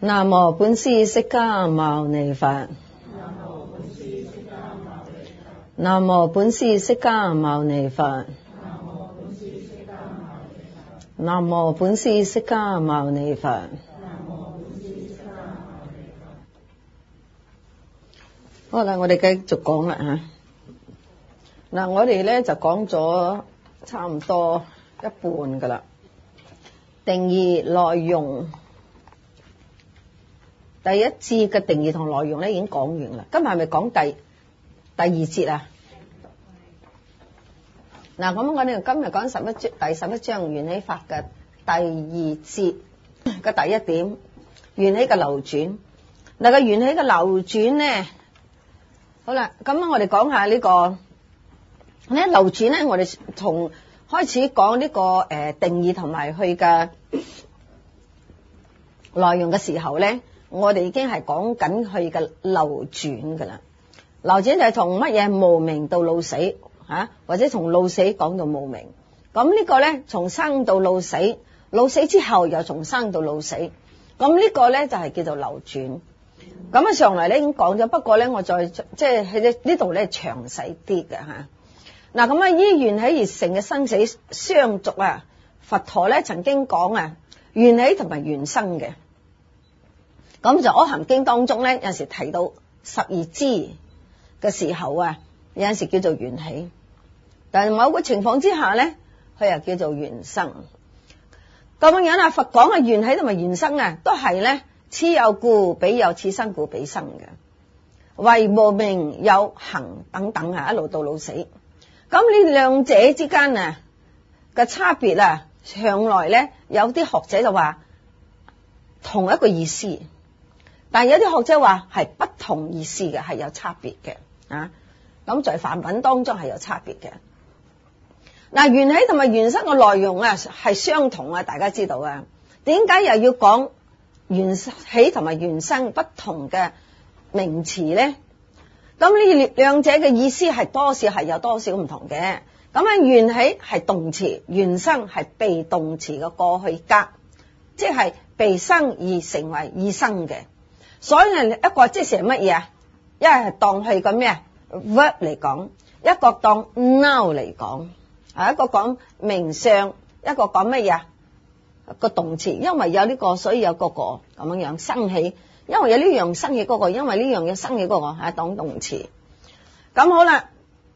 南無本師釋迦牟尼佛。南無本師釋迦牟尼佛。南無本師釋迦牟尼佛。好啦，我哋繼續講啦吓。嗱，我哋咧就講咗差唔多一半噶啦，定義內容。第一節嘅定義同內容咧已經講完啦，今日係咪講第二節啊？嗱，咁我哋今日講第11章緣起法嘅第二節嘅第一點，緣起嘅流轉。嗱，個緣起嘅流轉咧，好啦，咁我哋講下呢個咧流轉咧，我哋從開始講呢個定義同埋佢嘅內容嘅時候咧。我哋已經係講緊佢嘅流轉噶啦，流轉就係從乜嘢無明到老死吓，或者從老死講到無明。咁呢個咧從生到老死，老死之後又從生到老死，咁呢個咧就係叫做流轉。咁啊上嚟咧已經講咗，不過咧我再即係喺呢度咧詳細啲嘅吓。嗱，咁啊依緣起而成嘅生死相續啊，佛陀咧曾經講啊緣起同埋緣生嘅。咁就《阿含經》當中咧，有陣時提到12支嘅時候啊，有陣時叫做緣起，但係某個情況之下咧，佢又叫做緣生。咁樣啊，佛講嘅緣起同埋緣生啊，都係咧此有故彼有，此生故彼生嘅，為無明有行等等啊，一路到老死。咁呢兩者之間啊嘅差別啊，向來咧有啲學者就話同一個意思。但係有啲學者話係不同意思嘅，係有差別嘅啊。咁在梵文當中係有差別嘅。嗱，緣起同埋緣生嘅內容啊係相同啊，大家知道啊。點解又要講緣起同埋緣生不同嘅名詞咧？咁呢兩者嘅意思係多少係有多少唔同嘅。咁啊，緣起係動詞，緣生係被動詞嘅過去格，即係被生而成為已生嘅。所以係一個即係乜嘢啊？一係當係個咩啊 verb 嚟講，一個當 noun 嚟講，一個講名相，一個講乜嘢啊？個動詞，因為有呢個，所以有嗰個咁樣樣生起，因為有呢樣生起嗰個，因為呢樣嘢生起嗰個係當動詞。咁好啦，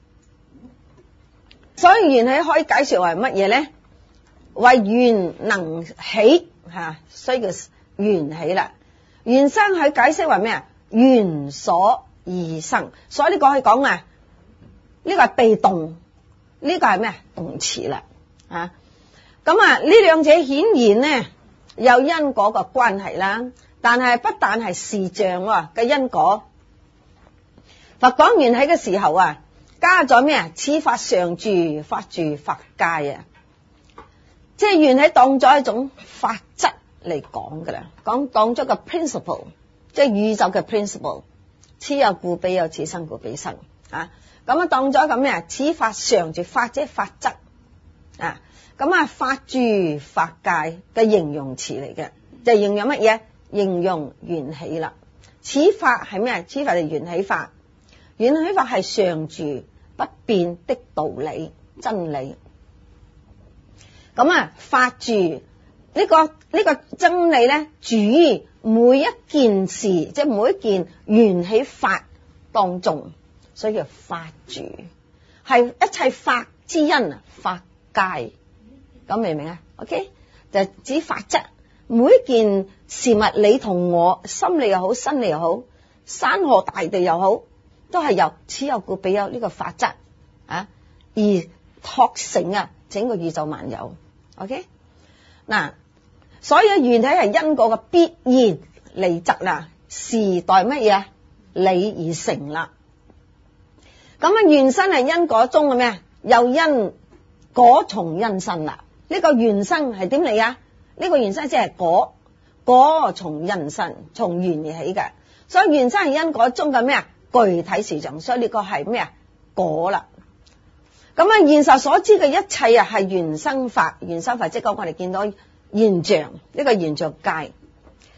所以緣起可以解釋為乜嘢咧？為緣能起吓，所以叫緣起啦。緣生去解釋為咩啊？緣所而生，所以呢個可以講啊，呢個係被動，呢個係咩啊？動詞啦，啊，咁啊呢兩者顯然呢有因果嘅關係啦，但係不但係視像嘅因果。佛講緣起嘅時候啊，加咗咩啊？此法常住，法住法界啊，即係緣起當咗一種法則嚟講噶啦，講當咗個 principle， 即係宇宙嘅 principle， 此有故彼有，此生故彼生啊。咁啊當咗咁咩？此法常住，法即係法則啊。咁啊法住法界嘅形容詞嚟嘅，就係形容乜嘢？形容緣起啦。此法係咩？此法係緣起法，緣起法係常住不變的道理真理。咁啊法住。呢個真理咧，住於每一件事，即係每一件緣起法當中，所以叫法住，係一切法之因啊，法界。咁明唔明啊 ？OK， 就指法則，每一件事物，你同我心理又好，身理又好，山河大地又好，都係由此有故彼有呢個法則啊，而託成啊整個宇宙萬有。OK， 嗱。所以緣起係因果嘅必然嚟則啦，時代乜嘢理而成啦。咁啊緣生係因果中嘅咩？又因果從因生啦。呢個緣生係點嚟啊？呢個緣生即係果從因生，從緣而起嘅。所以緣生係因果中嘅咩啊？具體事象，所以呢個係咩啊？果啦。咁啊現實所知嘅一切啊係緣生法，緣生法即係講我哋見到現象，呢個現象界。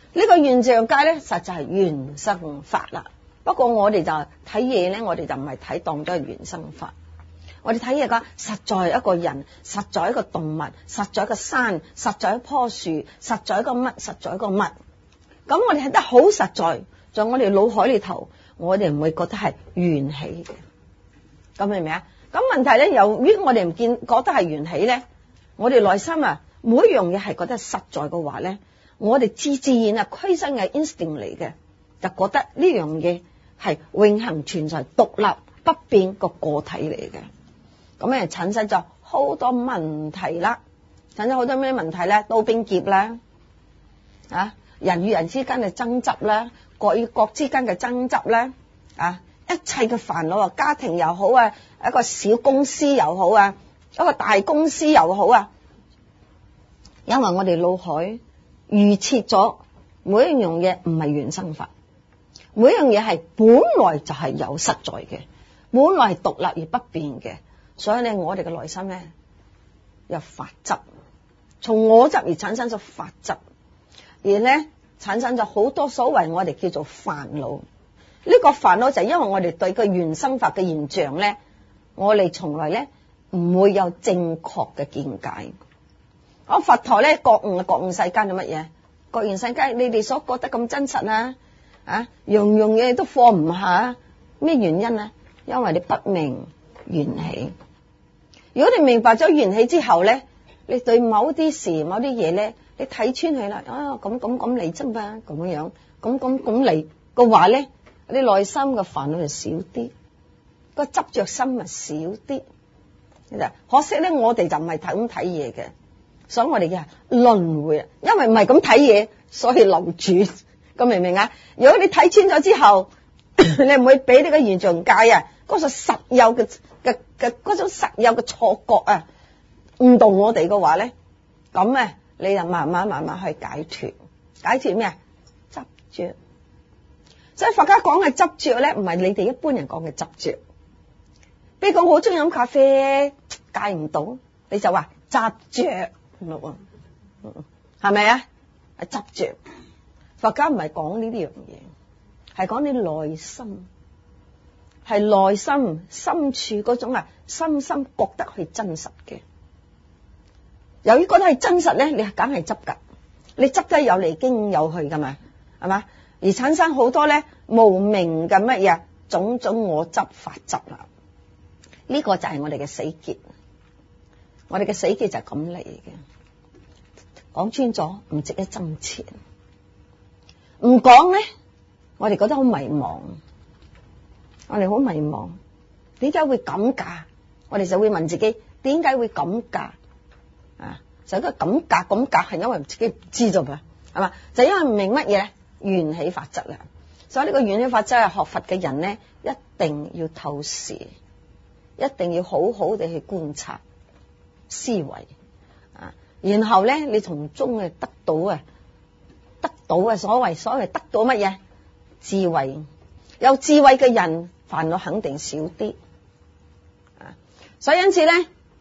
呢個現象界咧，實在係原生法啦。不過我哋就睇嘢咧，我哋就唔係睇當咗係原生法。我哋睇嘢講，實在係一個人，實在係一個動物，實在係一個山，實在係一棵樹，實在係一個乜，實在係一個乜。咁我哋睇得好實在，在我哋腦海裏頭，我哋唔會覺得係緣起嘅。咁明唔明啊？咁問題咧，由於我哋唔見覺得係緣起咧，我哋內心啊，每一樣嘢係覺得實在嘅話咧，我哋自然啊，驅生嘅 instinct 嚟嘅，就覺得呢樣嘢係永恆存在、獨立不變個個體嚟嘅。咁咧產生咗好多問題啦，產生好多咩問題咧？刀兵劫啦，啊，人與人之間嘅爭執啦，國與國之間嘅爭執啦，啊，一切嘅煩惱啊，家庭又好啊，一個小公司又好啊，一個大公司又好啊，因為我哋腦海預設咗每一樣嘢唔係原生法，每一樣嘢係本來就係有實在嘅，本來係獨立而不變嘅。所以咧，我哋嘅內心咧有法則，從我執而產生咗法則，而咧產生咗好多所謂我哋叫做煩惱。呢個煩惱就係因為我哋對個原生法嘅現象咧，我哋從來咧唔會有正確嘅見解。我佛陀咧覺悟世間係乜嘢？覺悟世間，你哋所覺得咁真實啊，樣樣嘢都放唔下，咩原因啊？因為你不明緣起。如果你明白咗緣起之後咧，你對某啲事、某啲嘢咧，你睇穿佢啦，咁嚟啫嘛，咁樣，咁嚟嘅話咧，你內心嘅煩惱就少啲，個執着心咪少啲。可惜咧，我哋就唔係咁睇嘢嘅，所以我哋嘅輪迴，因為唔係咁睇嘢，所以流轉。咁明唔明啊？如果你睇穿咗之後，你唔會俾呢個現象界啊嗰種實有嘅嗰種實有嘅錯覺啊誤導我哋嘅話咧，咁啊你就慢慢去解脫咩啊？執着。所以佛家講嘅執着咧，唔係你哋一般人講嘅執着。比如講好中意飲咖啡，戒唔到，你就話執着，係咪啊？係執着。佛家唔係講呢啲樣嘢，係講你內心。係內心深處嗰種深深覺得係真實嘅。由於覺得係真實咧，你梗係執噶，你執得有嚟經有去噶嘛，係嘛？而產生好多咧無明嘅乜嘢種種我執法執啦。呢個就係我哋嘅死結，我哋嘅死結就係咁嚟嘅。講穿咗唔值一針錢，唔講咧，我哋覺得好迷茫。我哋好迷茫，點解會咁㗎？我哋就會問自己，點解會咁㗎？啊，就個咁㗎係因為自己唔知道嘛，係嘛？就因為唔明乜嘢咧，緣起法則啦。所以呢個緣起法則係學佛嘅人咧，一定要透視，一定要好好地去觀察、思維啊，然後咧你從中得到所謂得到乜嘢智慧？有智慧嘅人，煩惱肯定少啲，所以因此咧，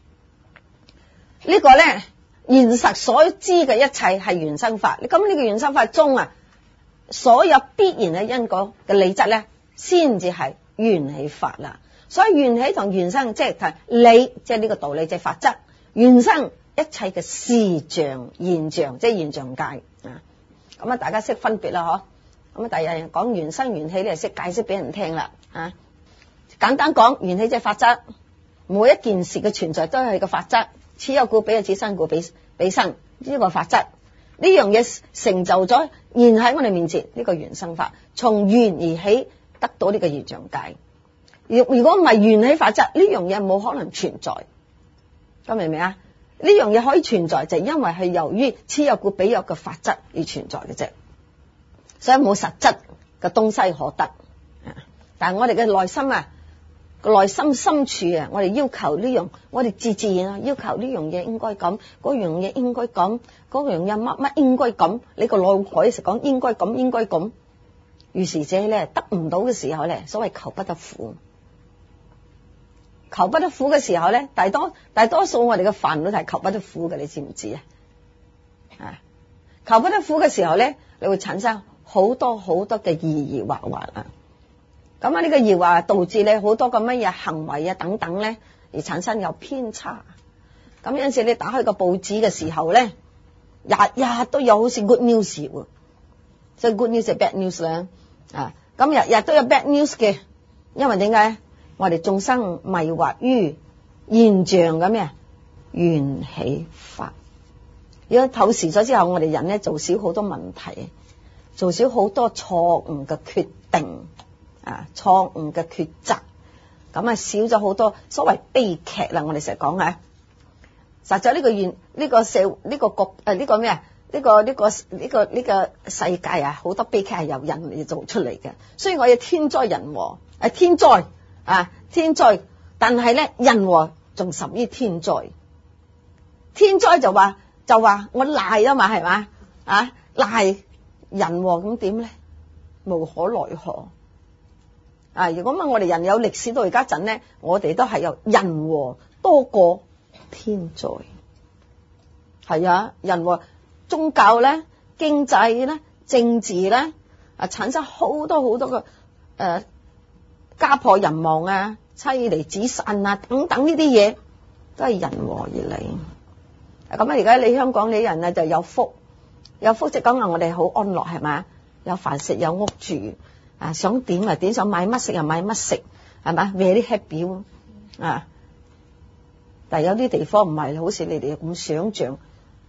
呢個咧現實所知嘅一切係原生法。咁呢個原生法中啊，所有必然嘅因果嘅理質咧，先至係緣起法啦。所以緣起同緣生即係理，即係呢個道理，即係法則。緣生一切嘅事象現象，即係現象界啊。咁啊，大家識分別啦，嗬。咁啊，第日講緣生緣起，你就識解釋俾人聽啦。啊，簡單講，緣起即係法則，每一件事嘅存在都係個法則。此有故彼有此生故彼生，呢個法則，呢樣嘢成就咗現喺我哋面前呢個緣生法，從緣而起得到呢個現象界。如果唔係緣起法則，呢樣嘢冇可能存在。咁明唔明啊？呢樣嘢可以存在，就係因為係由於此有故彼有嘅法則而存在嘅啫。所以冇實質嘅東西可得，但係我哋嘅內心啊，個內心深處啊，我哋要求呢樣，我哋自然啊要求呢樣嘢應該咁，嗰樣嘢應該咁，嗰樣嘢乜應該咁，你個腦海實講應該咁，於是者咧得唔到嘅時候咧，所謂求不得苦，求不得苦嘅時候咧，大多數我哋嘅煩惱係求不得苦嘅，你知唔知啊？ 求不得苦嘅時候咧，你會產生好多好多嘅疑惑惑啊。咁啊，呢個疑惑導致你好多嘅乜嘢行為啊等等咧，而產生有偏差。咁有陣時你打開個報紙嘅時候咧，日日都有好似 good news 喎，所以 good news 係 bad news 啦。啊，咁日日都有 bad news 嘅，因為點解？我哋眾生迷惑於現象嘅咩緣起法。如果透視咗之後，我哋人咧做少好多問題，做少好多錯誤嘅決定，啊，錯誤嘅抉擇，咁啊少咗好多所謂悲劇啦。我哋成日講啊，實在呢個社呢個國呢個咩啊？呢個世界啊，好多悲劇係由人嚟做出嚟嘅。所以我要天災人禍，天災啊天災，但係咧人禍仲甚於天災。天災就話我賴啊嘛，係嘛啊賴人禍，咁點咧？無可奈何啊！如果咁我哋人有歷史到而家陣咧，我哋都係有人禍多過天災。係啊，人禍。宗教咧、經濟咧、政治咧，產生好多好多嘅家破人亡啊、妻離子散啊等等呢啲嘢，都係人禍而嚟。咁啊，而家你香港你人啊就有福，有福即係講話我哋好安樂係嘛，有飯食有屋住啊，想點啊點，想買乜食又買乜食係嘛，very happy啊！但係有啲地方唔係好似你哋咁想像。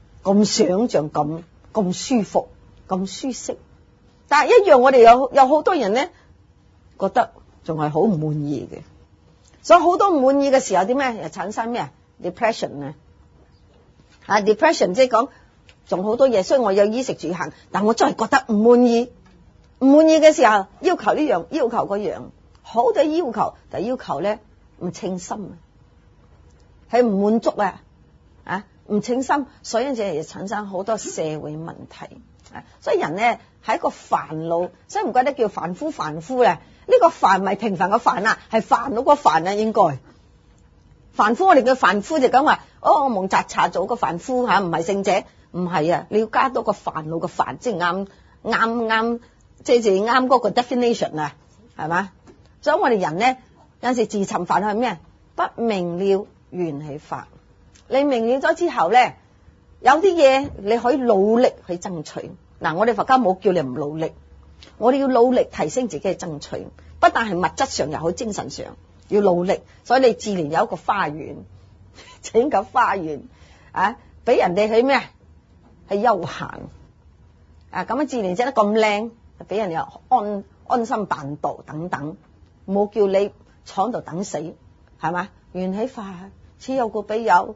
咁舒服咁舒適，但係一樣我哋有好多人咧覺得仲係好唔滿意嘅，所以好多唔滿意嘅時候點咩？又產生咩啊 ？depression 啊 depression 即係講仲好多嘢，所以我有衣食住行，但我真係覺得唔滿意。唔滿意嘅時候要求呢樣要求嗰樣，好嘅要求，但係要求咧唔稱心啊，係唔滿足啊。唔稱心，所以就係產生好多社會問題。所以人咧係一個煩惱，所以唔怪得叫凡夫凡夫咧。呢個凡唔係平凡嘅凡啊，係煩惱個煩啊。應該凡夫我哋叫凡夫就咁話，我蒙查查做個凡夫嚇，唔係聖者，唔係啊，你要加多個煩惱嘅煩，即係啱，即係啱嗰個 definition 啊，係嘛？所以我哋人咧有陣時自尋煩惱係咩？不明了緣起法。你明了咗之後咧，有啲嘢你可以努力去爭取。嗱，我哋佛家冇叫你唔努力，我哋要努力提升自己嘅爭取，不但係物質上又好，精神上要努力。所以你自然有一個花園，整個花園啊，俾人哋去咩？去休閒啊，咁樣自然整得咁靚，俾人又安心辦道等等，冇叫你坐喺度等死，係嘛？緣起法，此有故彼有。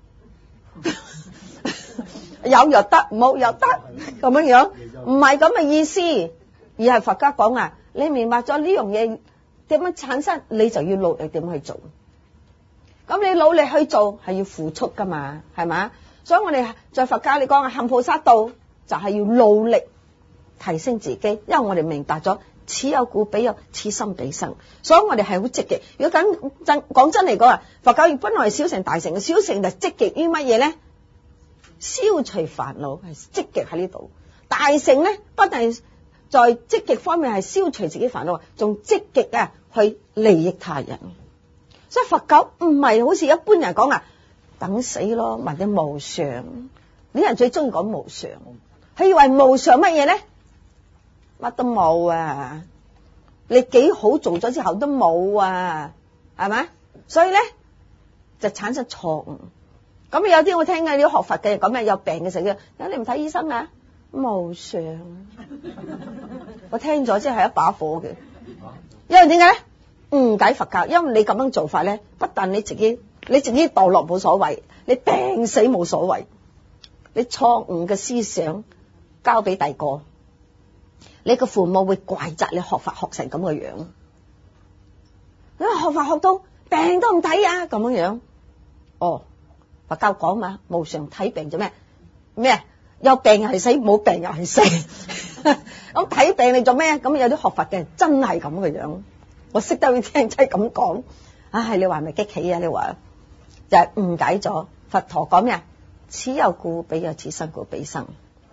有又得，冇又得，咁樣樣，唔係咁嘅意思，而係佛家講啊，你明白咗呢樣嘢點樣產生，你就要努力點去做。咁你努力去做係要付出噶嘛，係嘛？所以我哋在佛家你講啊，行菩薩道就係要努力提升自己，因為我哋明白咗此有故彼有，此心彼生，所以我哋係好積極。如果講真嚟講啊，佛教本來係小乘大乘嘅，小乘就積極於乜嘢咧？消除煩惱係積極喺呢度，大乘咧不但係在積極方面係消除自己煩惱，仲積極啊去利益他人。所以佛教唔係好似一般人講啊，等死咯，或者無常。啲人最中意講無常，佢以為無常乜嘢咧？乜都冇啊！你幾好做咗之後都冇啊，係咪？所以咧就產生錯誤。咁有啲我聽嘅，啲學佛嘅咁啊，有病嘅時候，你唔睇醫生啊？無常，我聽咗即係一把火嘅。因為點解咧？誤解佛教，因為你咁樣做法咧，不但你自己墮落冇所謂，你病死冇所謂，你錯誤嘅思想交俾第個，你個父母會怪責你學法學成咁嘅樣。你話學法學到病都唔睇啊，咁樣樣。哦。佛教講嘛，無常睇病做咩？咩？有病又係死，冇病又係死。咁睇病你做咩？咁有啲學佛嘅真係咁嘅樣。我識得去聽真係咁講。唉，你話係咪激起啊？你話就係誤解咗佛陀講咩啊？此有故彼有，此生故彼生。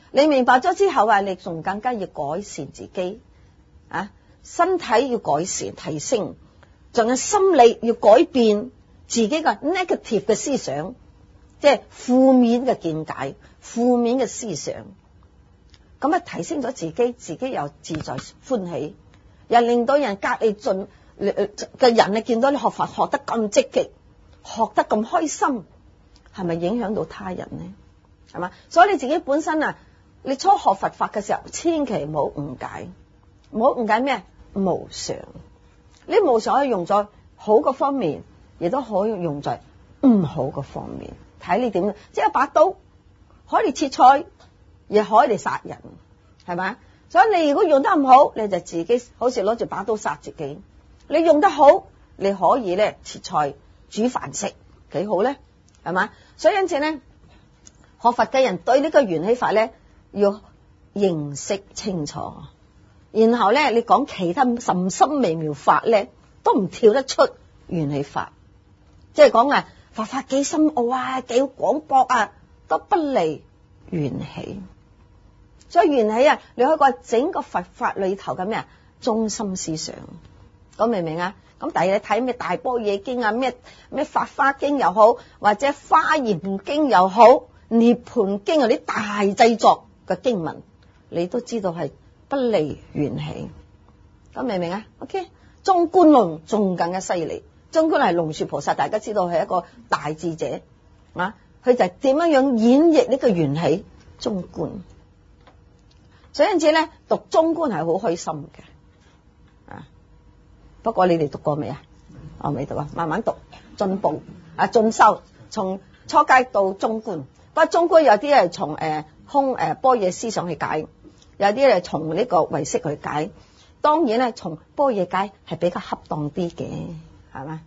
你明白咗之後啊，你仲更加要改善自己啊，身體要改善提升，仲有心理要改變自己嘅 negative 嘅思想，即係負面嘅見解、負面嘅思想，咁啊提升咗自己，自己又自在歡喜，又令到人隔離進嘅人啊見到你學佛學得咁積極，學得咁開心，係咪影響到他人呢？係嘛？所以你自己本身啊，你初學佛法嘅時候，千祈唔好誤解，唔好誤解咩？無常，呢無常可以用在好嘅方面，亦都可以用在唔好嘅方面，睇你點。即係一把刀可以切菜，亦可以嚟殺人，係咪？所以你如果用得唔好，你就自己好似攞住把刀殺自己。你用得好，你可以咧切菜煮飯食，幾好咧，係嘛？所以因此咧，學佛嘅人對呢個緣起法咧要認識清楚，然後咧你講其他甚深微妙法咧都唔跳得出緣起法，即係講啊佛法幾深奧啊，幾廣博啊，都不離緣起。所以緣起啊，你可以話整個佛法裏頭嘅咩啊中心思想，講明唔明啊？咁第二你睇咩大般若經啊，咩法華經又好，或者華嚴經又好，涅槃經嗰啲大製作嘅經文，你都知道係不離緣起。咁明唔明啊 ？OK， 中觀論仲更加犀利，中觀係龍樹菩薩，大家知道係一個大智者啊，佢就點樣演繹呢個緣起中觀。所以因此咧，讀中觀係好開心嘅，啊！不過你哋讀過未啊？我未讀啊，慢慢讀，進步啊，進修，從初階到中觀。不過中觀有啲係從空般若思想去解，有啲係從呢個唯識去解。當然咧，從般若解係比較恰當啲嘅，係嘛？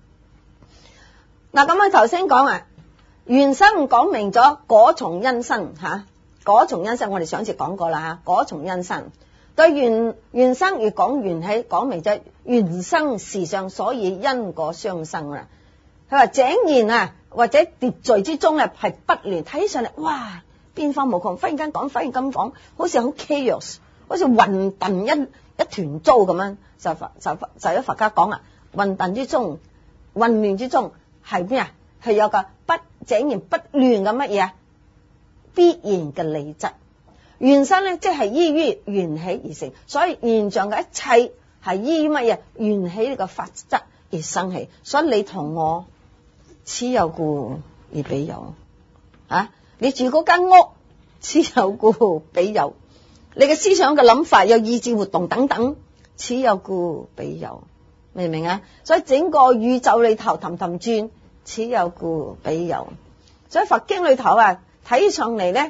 嗱，咁我頭先講啊，緣生講明咗果從因生吓。果從因生，我哋上次講過啦吓，果從因生對緣生越講緣起，講明咗緣生事上，所以因果相生啦。佢話井然啊，或者秩序之中咧係不亂，睇上嚟哇變化無窮，忽然間講，忽然間講，好似好 chaos， 好似混沌一團糟咁樣。就有佛家講啊，混沌之中、混亂之中係咩啊？係有個不井然不亂嘅乜嘢啊？必然嘅理質，緣生咧即係依於緣起而成，所以現象嘅一切係依於乜嘢？緣起呢個法則而生起。所以你同我此有故而彼有啊！你住嗰間屋，此有故彼有，你嘅思想嘅諗法有意志活動等等，此有故彼有，明唔明啊？所以整個宇宙裏頭氹氹轉，此有故彼有。所以佛經裏頭啊，睇上嚟咧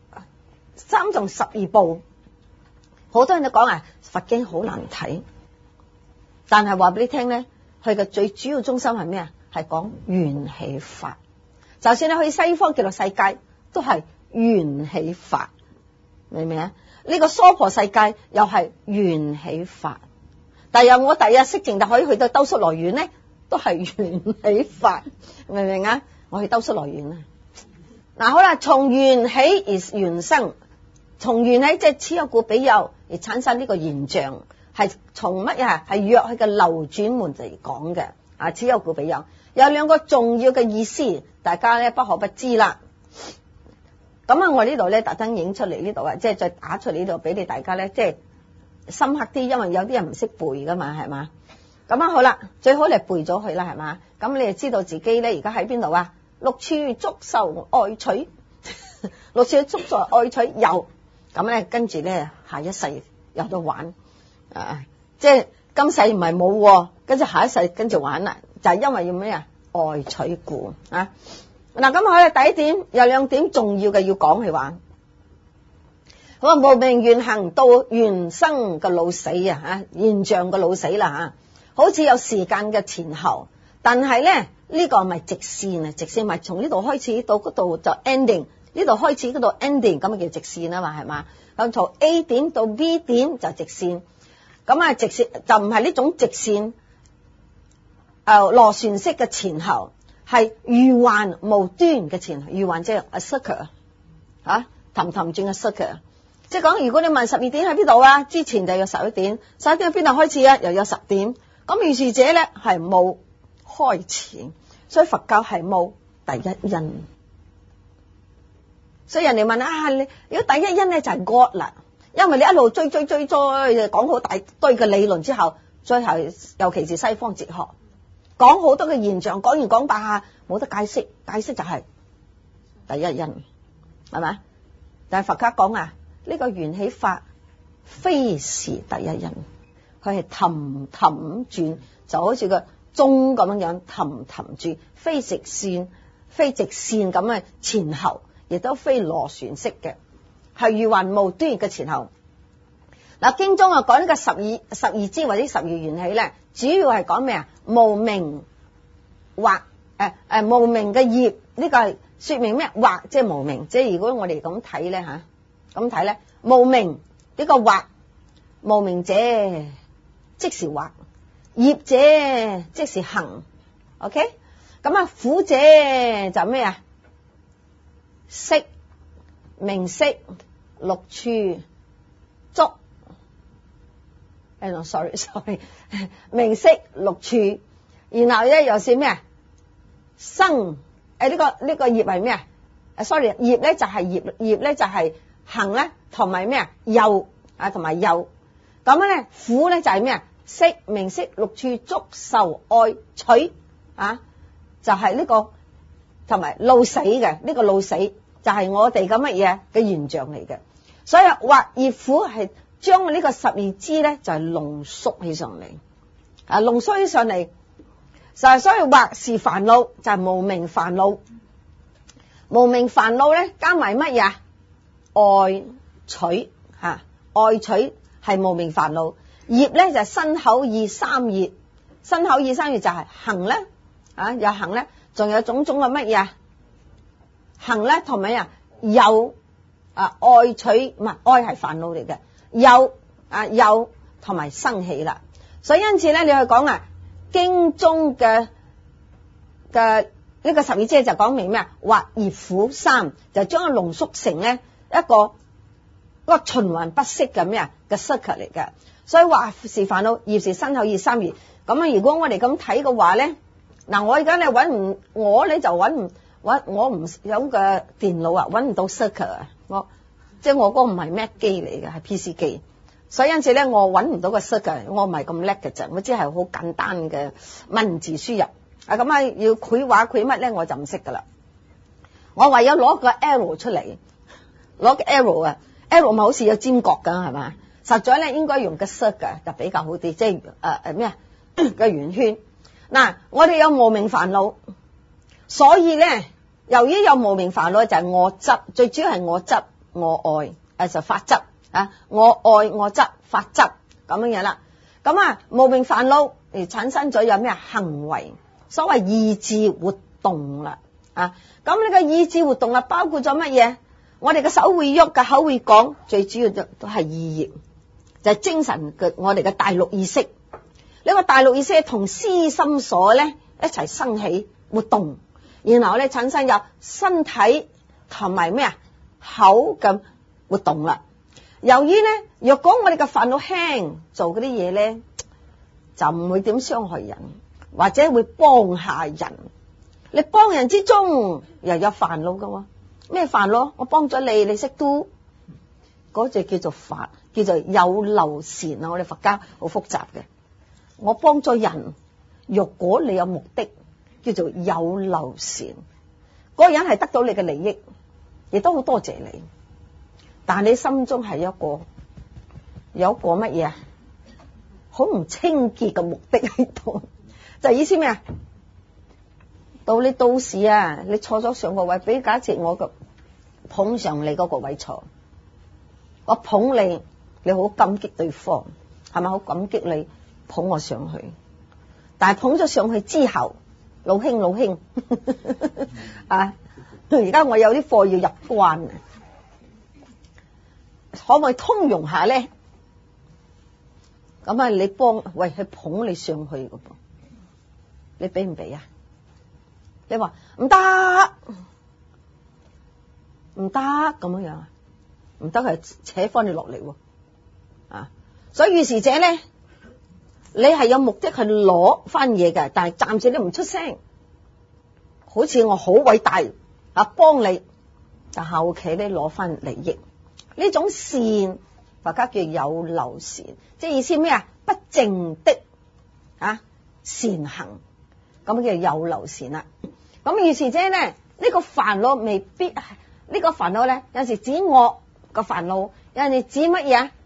3頌12部，好多人都講啊，佛經好難睇。但係話俾你聽咧，佢嘅最主要中心係咩啊？係講緣起法。就算你去西方極樂世界，都係緣起法，明唔明啊？呢個娑婆世界又係緣起法。但係我第日識淨就可以去到兜率來園咧，都係緣起法，明唔明啊？我去兜率來園啊！嗱，好啦，從緣起而緣生，從緣起即係此有故彼有而產生呢個現象，係從乜嘢？係約佢嘅流轉門嚟講嘅啊！此有故彼有，有2個重要嘅意思，大家咧不可不知啦。咁啊，我呢度咧特登影出嚟呢度啊，即係再打出嚟呢度俾你大家咧，即係深刻啲，因為有啲人唔識背噶嘛，係嘛？咁啊好啦，最好你背咗佢啦，係嘛？咁你就知道自己咧而家喺邊度啊？六處觸受愛取，六處觸受愛取有，咁咧跟住咧下一世有得玩，即係今世唔係冇，跟住下一世跟住玩啦，就係因為要咩啊？愛取故啊！嗱，咁我哋第一點有2點重要嘅要講係話，咁啊無明緣行到緣生嘅老死啊吓，現象嘅老死啦吓，好似有時間嘅前後，但係咧呢個唔係直線啊，直線咪從呢度開始到嗰度就 ending， 呢度開始嗰度 ending， 咁啊叫直線啊嘛，係嘛？咁從 A 點到 B 點就直線，咁啊直線就唔係呢種直線，螺旋式嘅前後。係如幻無端嘅前後，如幻即係 a circle 啊，頭氹氹轉嘅 circle。即係講，如果你問12點喺邊度啊？之前就有11點，11點喺邊度開始啊？又有10點。咁如是者咧係冇開始，所以佛教係冇第一因。所以人哋問啊，你如果第一因咧就係 God 啦，因為你一路追講好大堆嘅理論之後，最後尤其是西方哲學講好多嘅現象，講完講罷冇得解釋，解釋就係第一因，係咪？但係佛家講啊，呢個緣起法非是第一因，佢係氹氹轉，就好似個鐘咁樣氹氹轉，非直線咁嘅前後，亦都非螺旋式嘅，係如幻無端嘅前後。嗱，經中啊講呢個十二支或者12緣起咧，主要係講咩啊？無明或無明嘅業，呢個係說明咩？惑即係無明，即係如果我哋咁睇咧吓，咁睇咧，無明呢個惑，無明者即是惑，業者即是行。OK， 咁啊苦者就咩啊？色名色六處觸。sorry， 名色六處，然後咧又是咩啊？生呢個業係咩啊？sorry， 業咧就係業咧就係行咧，同埋咩啊？有啊，同埋有。咁咧苦咧就係咩啊？色名色六處觸受愛取啊，就係呢個同埋老死嘅，呢個老死就係我哋咁乜嘢嘅現象嚟嘅。所以惑業苦係將呢個12支咧就係濃縮起上嚟，濃縮起上嚟，所以惑是煩惱，就係無明煩惱。無明煩惱咧加埋乜嘢？愛取吓，愛取係無明煩惱。業咧就係身口意三業，身口意三業就係行咧，有行咧，仲有種種嘅乜嘢？行咧同埋有愛取，唔係愛係煩惱嚟嘅。有同埋生起啦，所以因此咧，你去講經中嘅呢個12支就講明咩啊？惑業苦三，就將佢濃縮成咧一個循環不息嘅咩嘅 circle 嚟嘅。所以惑是煩惱，業是身口意三業。咁啊，如果我哋咁睇嘅話咧，嗱，我而家咧我唔有嘅電腦揾唔到 circle 啊，我嗰個唔係 Mac 機嚟嘅，係 PC 機，所以因此咧我揾唔到個 circle，我唔係咁叻嘅啫，我只係好簡單嘅文字輸入咁啊，要繪畫繪乜咧我就唔識噶啦。我唯有攞個 arrow 出嚟，攞個 arrow 咪好似有尖角噶係嘛？實在咧應該用個 circle 就比較好啲，即係咩個圓圈。嗱，我哋有無明煩惱，所以咧由於有無明煩惱就係我執，最主要係我執。我愛就法執我愛我執法執咁樣啦。咁無明煩惱而產生咗有咩行為？所謂意志活動啦。咁呢個意志活動包括咗乜嘢？我哋嘅手會喐，嘅口會講，最主要都係意業，就係精神嘅我哋嘅大陸意識。呢個大陸意識同思心所咧一齊生起活動，然後咧產生有身體同埋咩口嘅活動啦。由於咧，若果我哋嘅煩惱輕，做嗰啲嘢咧就唔會點傷害人，或者會幫下人。你幫人之中又有煩惱㗎喎，咩煩惱？我幫咗你，你識都嗰隻叫做法，叫做有漏善啊！我哋佛家好複雜嘅。我幫咗人，若果你有目的，叫做有漏善，嗰個人係得到你嘅利益。亦都好多謝你，但你心中係有一個乜嘢好唔清潔嘅目的喺度，就意思咩到你到時你坐咗上個位，比如假設我個捧上你嗰個位坐，我捧你，你好感激對方，係咪好感激你捧我上去？但係捧咗上去之後，老兄而家我有啲貨要入關啊，可唔可以通融下咧？咁你去捧你上去噶噃，你俾唔俾啊？你話唔得咁樣唔得係扯翻你落嚟喎。啊，所以於是者咧，你係有目的去攞翻嘢嘅，但係暫時你唔出聲，好似我好偉大啊幫你，但後期咧攞翻利益，呢種善佛家叫有漏善，即係意思咩啊？不正的啊善行，咁叫有漏善啦。咁於是者咧，呢個煩惱未必係呢個煩惱咧，有時指惡個煩惱，有陣時指乜嘢啊？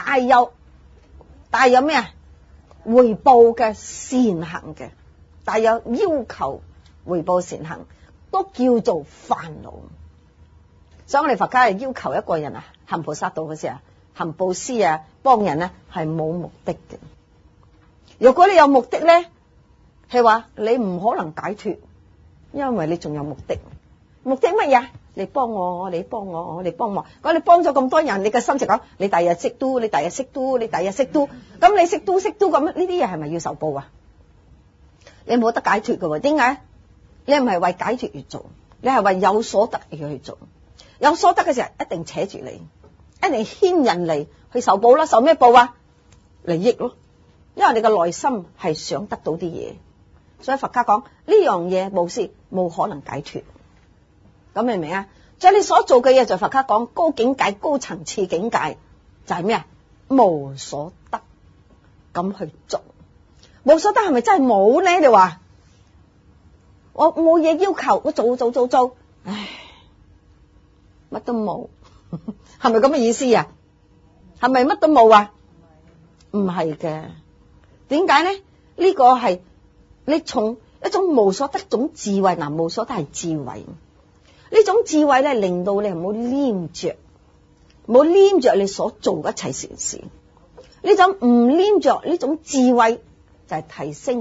帶有咩啊？回報嘅善行嘅，帶有要求回報善行，都叫做煩惱。所以我哋佛家係要求一個人啊，行菩薩道嘅時候，行布施啊，幫人咧係冇目的嘅。如果你有目的咧，係話你唔可能解脫，因為你仲有目的。目的乜嘢？你幫我，你幫我，你幫我。咁你幫咗咁多人，你嘅心就講，你第日識都，你第日識都，你第日識都。咁你識都咁，呢啲嘢係咪要受報啊？你冇得解脫嘅，點解？你唔係為解脫而做，你係為有所得而去做。有所得嘅時候，一定扯住你，一定牽引你去受報啦。受咩報啊？利益咯，因為你嘅內心係想得到啲嘢，所以佛家講呢樣嘢冇事，冇可能解脫。咁明唔明啊？即係你所做嘅嘢，就佛家講高境界、高層次境界，就係咩啊？無所得咁去做。無所得係咪真係冇咧？你話我冇嘢要求，我做，唉，乜都冇，係咪咁嘅意思啊？係咪乜都冇啊？唔係嘅，點解咧？呢個係你從一種無所得種智慧，嗱，無所得係智慧。呢種智慧咧，令到你唔好黏着你所做嘅一切善事。呢種唔黏着呢種智慧，就係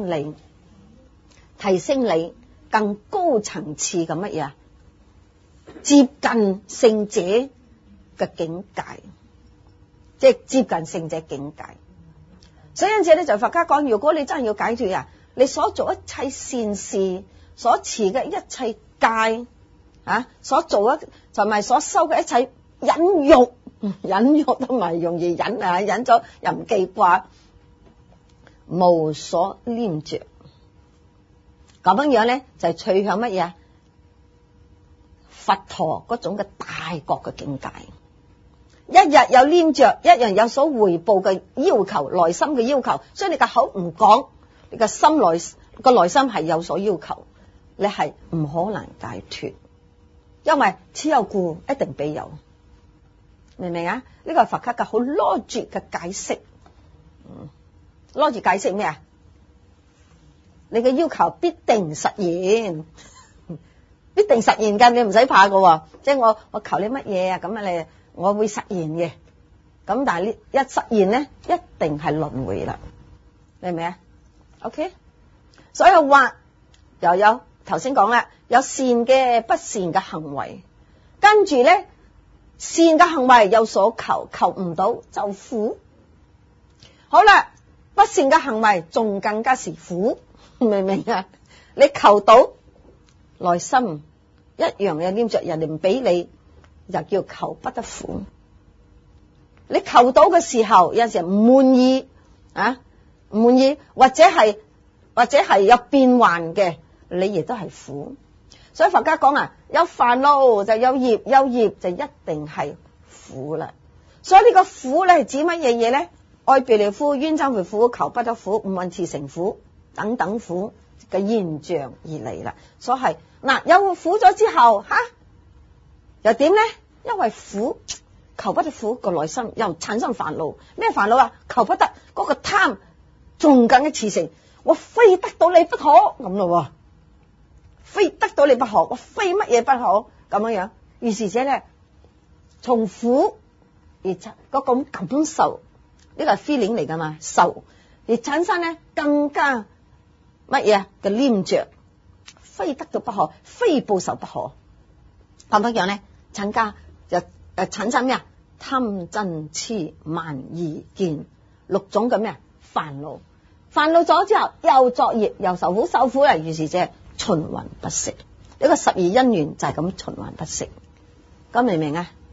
提升你更高層次嘅乜嘢？接近聖者嘅境界，即係接近聖者境界。所以因此咧，就佛家講，如果你真係要解脫啊，你所做一切善事，所持嘅一切戒。所做嘅同埋所收嘅一切忍辱都唔係容易忍啊，忍咗又唔記掛，無所黏着，咁樣咧就係趨向乜嘢？佛陀嗰種嘅大覺嘅境界。一日有黏着，一樣有所回報嘅要求，內心嘅要求，所以你個口唔講，你個心內心係有所要求，你係唔可能解脫。因為此有故一定彼有，明唔明啊？呢個係佛家嘅好邏輯嘅解釋。邏輯解釋咩啊？你嘅要求必定實現，必定實現㗎，你唔使怕㗎。即係我求你乜嘢啊？咁啊，我會實現嘅。咁但係呢一實現咧，一定係輪迴啦，明唔明啊 ？OK， 所以話又有頭先講啦。有善嘅、不善嘅行為，跟住咧善嘅行為有所求，求唔到就苦。好啦，不善嘅行為仲更加是苦，明唔明啊？你求到內心一樣有黏着，人哋唔俾你，就叫求不得苦。你求到嘅時候，有陣時唔滿意啊，唔滿意或者係有變幻嘅，你亦都係苦。所以佛家講啊，有煩惱就有業，有業就一定係苦啦。所以呢個苦咧係指乜嘢嘢咧？愛別離苦、冤憎會苦、求不得苦、五蘊熾盛苦等等苦嘅現象而嚟啦。所以係嗱，有苦咗之後又點咧？因為苦求不得苦，個內心又產生煩惱。咩煩惱啊？求不得嗰個貪仲更嘅熾盛，我非得到你不可咁咯。非得到你不可，我非乜嘢不可咁樣。於是者咧，從苦而嗰種感受，呢個係 feeling 嚟噶嘛，受而產生咧更加乜嘢嘅黏着，非得到不可，非報仇不可。咁樣咧，產生咩啊？貪嗔癡慢疑見六種嘅咩煩惱。煩惱咗之後，又作業，又受苦，受苦啊！於是者循環不息，呢個12因緣就係咁循環不息，咁明唔明啊？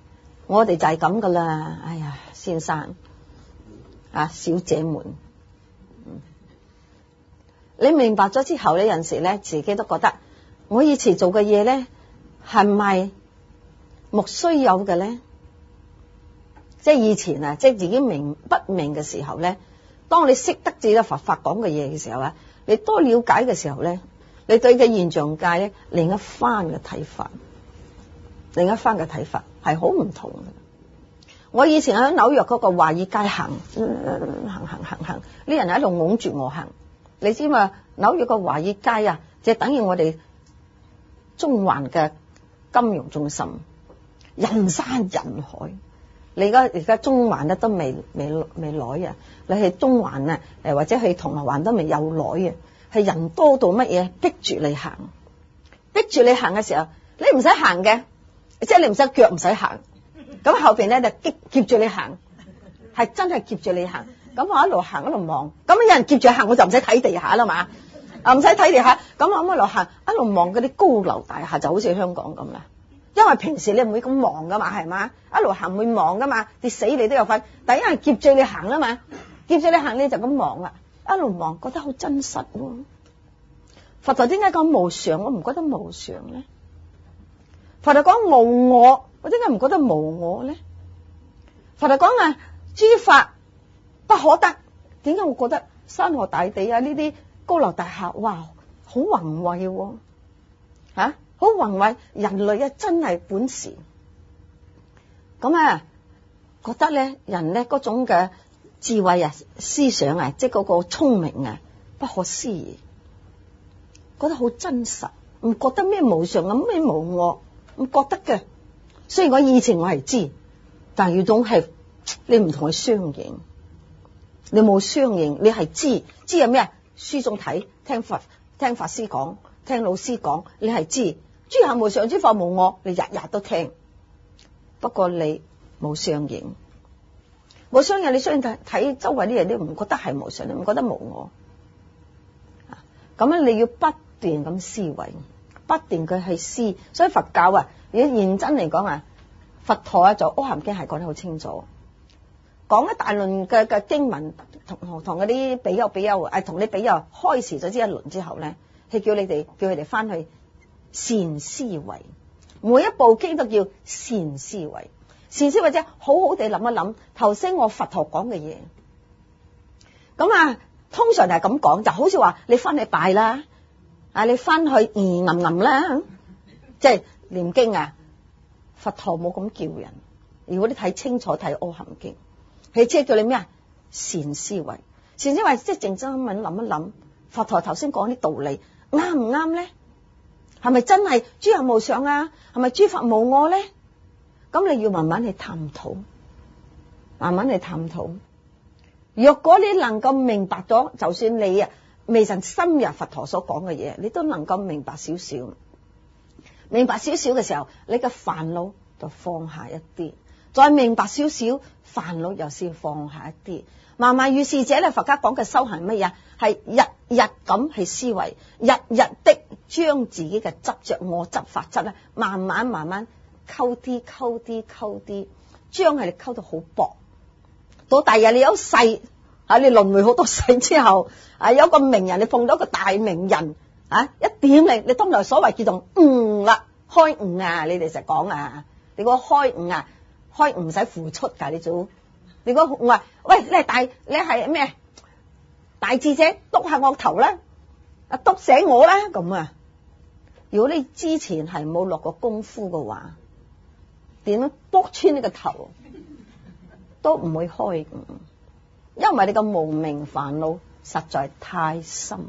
我哋就係咁噶啦。哎呀，先生啊，小姐們，你明白咗之後呢，有陣時咧自己都覺得我以前做嘅嘢咧係咪莫須有嘅咧？即係以前啊，即係自己不明嘅時候咧，當你識得自己佛法講嘅嘢嘅時候啊，你多了解嘅時候咧，你對嘅現象界咧另一番嘅睇法，係好唔同嘅。我以前喺紐約嗰個華爾街行，呢人喺度擁住我行。你知嘛？紐約個華爾街啊，就等於我哋中環嘅金融中心，人山人海。你而家中環咧都未來啊！你去中環啊，或者去銅鑼灣都未有來啊！係人多到乜嘢？逼住你行嘅時候，你唔使行嘅，即係你唔使腳唔使行。咁後邊咧就夾住你行，係真係夾住你行。咁我一路行一路望，咁有人夾住行，我就唔使睇地下啦嘛，唔使睇地下。咁我一路行一路望嗰啲高樓大廈，就好似香港咁啦。因為平時你唔會咁望噶嘛，係嘛？一路行會望噶嘛，跌死你都有份。但係因為夾住你行啦嘛，夾住你行你就咁望啦，一路望覺得好真實喎。佛陀點解講無常？我唔覺得無常咧。佛陀講無我，我點解唔覺得無我咧？佛陀講啊，諸法不可得，點解我覺得山河大地啊呢啲高樓大廈，哇，好宏偉喎，吓？好宏偉，人類啊真係本事。咁啊，覺得咧人咧嗰種嘅智慧啊、思想啊，即係嗰個聰明啊，不可思議，覺得好真實，唔覺得咩無常咁咩無我，唔覺得嘅。雖然我以前我係知，但係要種係你唔同佢相應，你冇相應，你係知係咩啊？書中睇，聽法師講，聽老師講，你係知。諸行無常，諸法無我，你日日都聽。不過你冇相應，冇相應，你雖然睇周圍啲人，你唔覺得係無常，你唔覺得無我。咁樣你要不斷咁思維，不斷佢去思。所以佛教啊，如果認真嚟講啊，佛陀啊就《阿含經》係講得好清楚，講一大輪嘅經文，同嗰啲比丘，同你比丘開示咗一輪之後咧，係叫佢哋翻去善思維，每一部經都叫善思維。善思維即係好好地諗一諗頭先我佛陀講嘅嘢。咁啊，通常係咁講，就好似話你翻去拜啦，你翻去吟啦，即係念經啊。佛陀冇咁叫人。如果你睇清楚睇《阿含經》，係即係叫你咩啊？善思維，善思維即係靜真咁諗一諗，佛陀頭先講啲道理啱唔啱咧？係咪真係諸行無常啊？係咪諸法無我咧？咁你要慢慢去探討，若果你能夠明白咗，就算你啊未曾深入佛陀所講嘅嘢，你都能夠明白少少。明白少少嘅時候，你嘅煩惱就放下一啲，再明白少少，煩惱又先放下一啲。慢慢如是者咧，佛家講嘅修行乜嘢？係日日咁去思維，日日的將自己嘅執着我執法執咧，慢慢溝啲，將佢哋溝到好薄。到第日你有世你輪迴好多世之後，有個名人，你碰到一個大名人一點你當來所謂叫做悟啦，開悟啊！你哋成日講啊，你個開悟啊，開悟唔使付出噶，你做。你講我話喂，你係咩大智者，篤下我頭啦，篤醒我啦咁啊！如果你之前係冇落過功夫嘅話，點樣卜穿你個頭都唔會開悟，因為你個無明煩惱實在太深。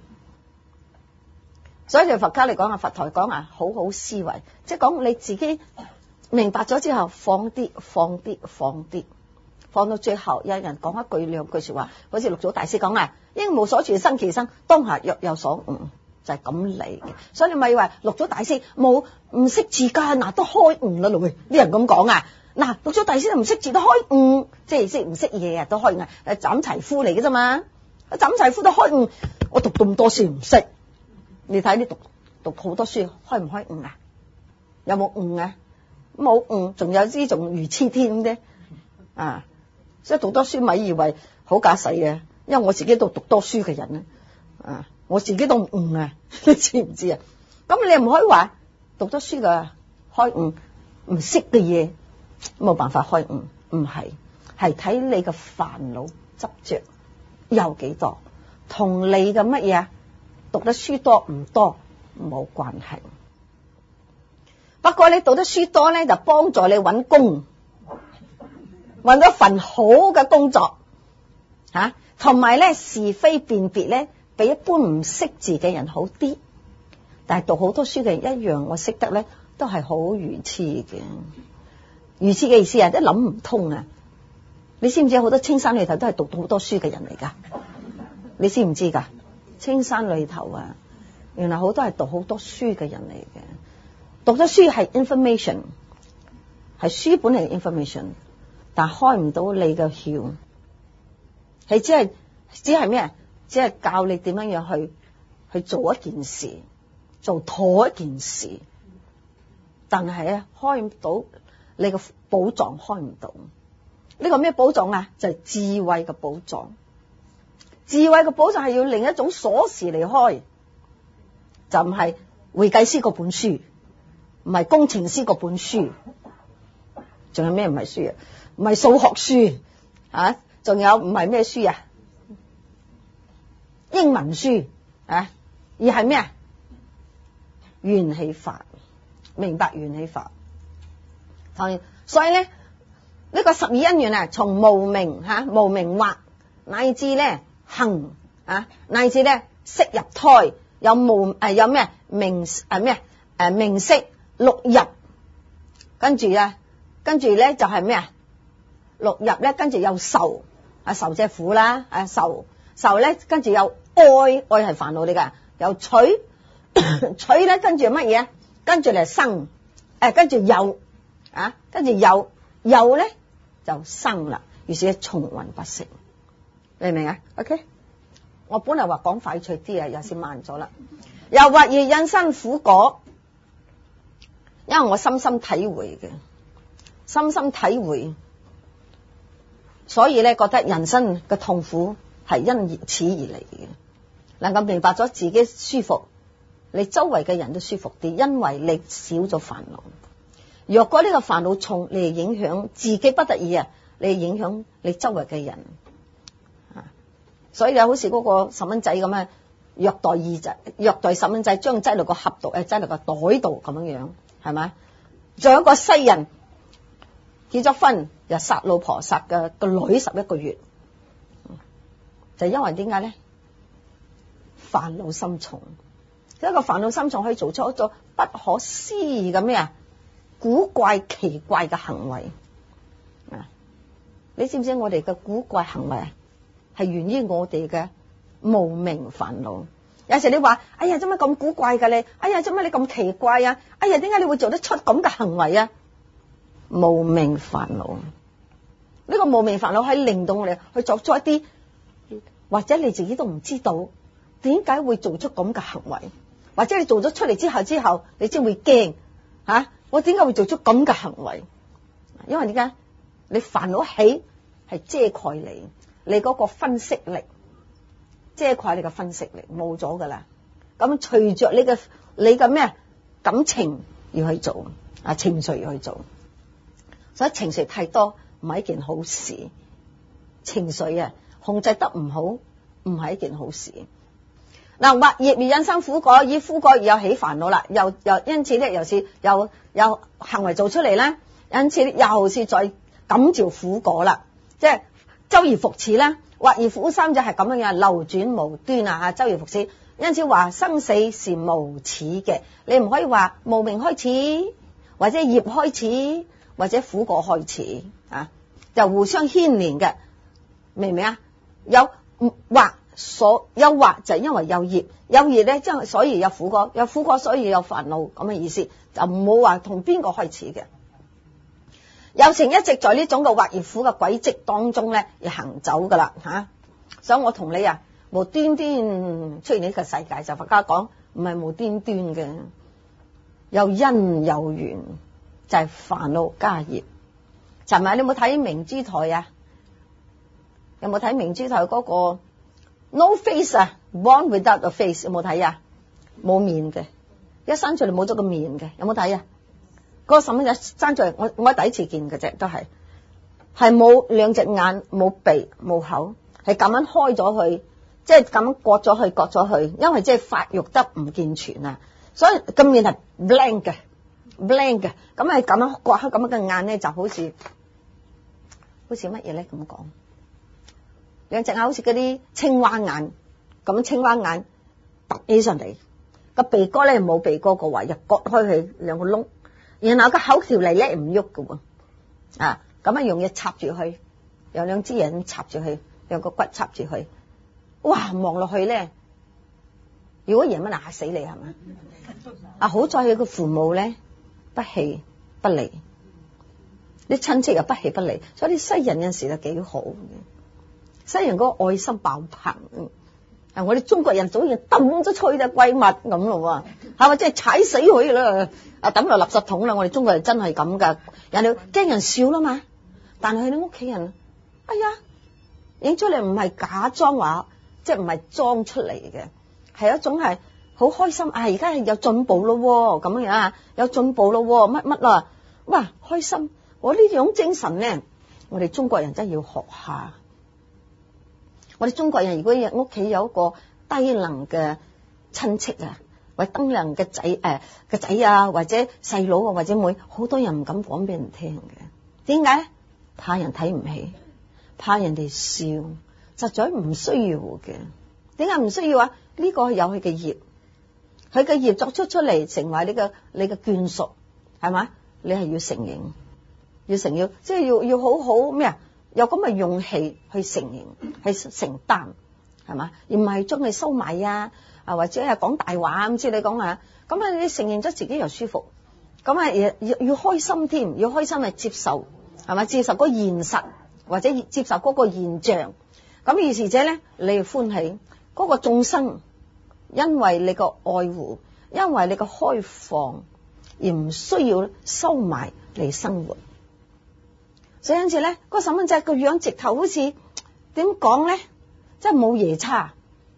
所以就佛家嚟講佛陀講好好思維，即係講你自己明白咗之後，放啲。放到最後，有人講一句兩句說話，好似六祖大師講應無所住生其生，當下若有所悟，就係咁嚟嘅。所以你咪話六祖大師冇唔識字噶，都開悟啦，啲人咁講六祖大師都唔識字都開悟，即係識唔識嘢都開悟，斬柴夫嚟嘅啫嘛，斬柴夫都開悟，我讀咁多書唔識，你睇你讀好多書開唔開悟啊？有冇悟啊？ 冇誤，仲有啲仲愚痴添啫。啊，所以讀多書咪以為好架勢嘅，因為我自己都讀多書嘅人啊，我自己都唔誤啊，你知唔知啊？咁你唔可以話讀多書嘅開悟，唔識嘅嘢冇辦法開悟，唔係，係睇你嘅煩惱執着有幾多，同你嘅乜嘢讀得書多唔多冇關係。不過你讀得書多咧，就幫助你揾工，揾到份好嘅工作吓，同埋咧是非辨別咧，比一般唔識字嘅人好啲。但係讀好多書嘅人一樣，我識得咧都係好愚痴嘅。愚痴嘅意思啊，都諗唔通啊！你知唔知好多青山裏頭都係讀到好多書嘅人嚟噶？你知唔知噶？青山裏頭啊，原來好多係讀好多書嘅人嚟嘅。讀咗書係 information， 係書本嚟嘅 information， 但開唔到你嘅竅，係只係咩？只係教你點樣樣去做一件事，做妥一件事，但係咧開唔到你個寶藏，開唔到。呢個咩寶藏啊？就係智慧嘅寶藏。智慧嘅寶藏係要另一種鎖匙嚟開，就唔係會計師嗰本書，唔係工程師嗰本書，仲有咩唔係書啊？唔係數學書啊？仲有唔係咩書啊？英文書啊？而係咩啊？緣起法，明白緣起法。所以咧，呢個十二因緣啊，從無明無明惑，乃至咧行乃至咧識入胎，有咩明明識六入，跟住咧就係咩啊？六入咧，跟住有受受即係苦啦，受咧跟住有愛係煩惱嚟噶，有取咧跟住乜嘢？跟住嚟生，跟住有跟住有咧就生啦，於是循環不息，明唔明啊 ？OK， 我本來話講快脆啲啊，有時慢咗啦。又惑業引生苦果，因為我深深體會嘅，所以咧覺得人生嘅痛苦係因此而嚟嘅。能夠明白咗自己舒服，你周圍嘅人都舒服啲，因為你少咗煩惱。若果呢個煩惱重，你影響自己不得已你影響你周圍嘅人所以你好似嗰個細蚊仔咁虐待細蚊仔，將擠落個盒度，擠落個袋度咁樣，係咪？仲有一個西人結咗婚又殺老婆，殺個女11個月，就因為點解咧？煩惱心重，一個煩惱心重可以做出一種不可思議嘅咩古怪奇怪嘅行為你知唔知我哋嘅古怪行為係源於我哋嘅無明煩惱？有時你話：哎呀，做乜咁古怪㗎你？哎呀，做乜你咁奇怪啊？哎呀，點解你會做得出咁嘅行為啊？無明煩惱，呢個無明煩惱係令到我哋去作出一啲，或者你自己都唔知道點解會做出咁嘅行為，或者你做咗出嚟之後，你先會驚我點解會做出咁嘅行為？因為點解？你煩惱起係遮蓋你嗰個分析力，遮蓋你嘅分析力冇咗噶啦。咁隨着你嘅咩感情要去做情緒要去做，所以情緒太多唔係一件好事。情緒控制得唔好唔係一件好事。嗱，惑業而引生苦果，以苦果而有起煩惱啦，又因此咧，又是有行為做出嚟啦，因此又是再感召苦果啦，即係周而復始啦。惑業苦三者係咁樣流轉無端周而復始。因此話生死是無始嘅，你唔可以話無明開始，或者業開始，或者苦果開始就互相牽連嘅，明唔明啊？有惑就係因為有業，有業咧即係所以有苦果，有苦果所以有煩惱咁嘅意思，就唔好話同邊個開始嘅。有情一直在呢種嘅惑業苦嘅軌跡當中咧而行走噶啦所以我同你無端端出現呢個世界，就佛家講唔係無端端嘅，有因有緣， 就係煩惱加業。尋日你有冇睇明珠台啊？有冇睇明珠台嗰個 No Face 啊 ？Born Without a Face 有冇睇啊？冇面嘅，一生出嚟冇咗個面嘅，有冇睇啊？嗰個細蚊仔生出嚟，我第一次見嘅啫，都係冇兩隻眼，冇鼻冇口，係咁樣開咗去，即係咁樣割咗去，因為即係發育得唔健全啊，所以個面係 blank 嘅，咁係咁樣割開咁樣嘅眼咧，就好似乜嘢咧咁講？兩隻眼好似嗰啲青蛙眼，咁青蛙眼凸起上嚟，個鼻哥咧冇鼻哥個位，又割開去兩個窿，然後個口條嚟咧唔喐嘅喎，啊咁樣用嘢插住去，有兩支嘢插住去，有個骨插住去，哇望落去咧，如果夜晚嚇死你係嘛？啊好在佢個父母咧不棄不離，啲親戚又不棄不離，所以啲西人有陣時就幾好嘅。西人嗰個愛心爆棚，我哋中國人早已抌咗出去嘅閨蜜咁咯，係咪即係踩死佢啦？抌落垃圾桶啦！我哋中國人真係咁噶，人哋驚人笑啦嘛。但係你屋企人，哎呀，影出嚟唔係假裝話，即係唔係裝出嚟嘅，係一種係好開心啊！而家係有進步咯，咁樣啊，有進步咯，乜啊，哇，開心！我呢種精神咧，我哋中國人真係要學下。我哋中國人如果屋企有一個低能嘅親戚啊，或者低能嘅仔啊，或者細佬啊，或者妹，好多人唔敢講俾人聽嘅。點解？怕人睇唔起，怕人哋笑，實在唔需要嘅。點解唔需要啊？呢個有佢嘅業，佢嘅業作出嚟成為你嘅眷屬，係嘛？你係要承認，即係要好好咩啊？有咁嘅勇氣去承認，去承擔，係嘛？而唔係將佢收埋啊，或者係講大話咁之類講啊。咁啊，你承認咗自己又舒服，咁啊要開心添，要開心係接受，係嘛？接受嗰個現實或者接受嗰個現象。咁於是者咧，你要歡喜嗰個眾生，因為你個愛護，因為你個開放，而唔需要收埋嚟生活。所以因此咧，個細蚊仔個樣直頭好似點講咧，即係冇爺叉，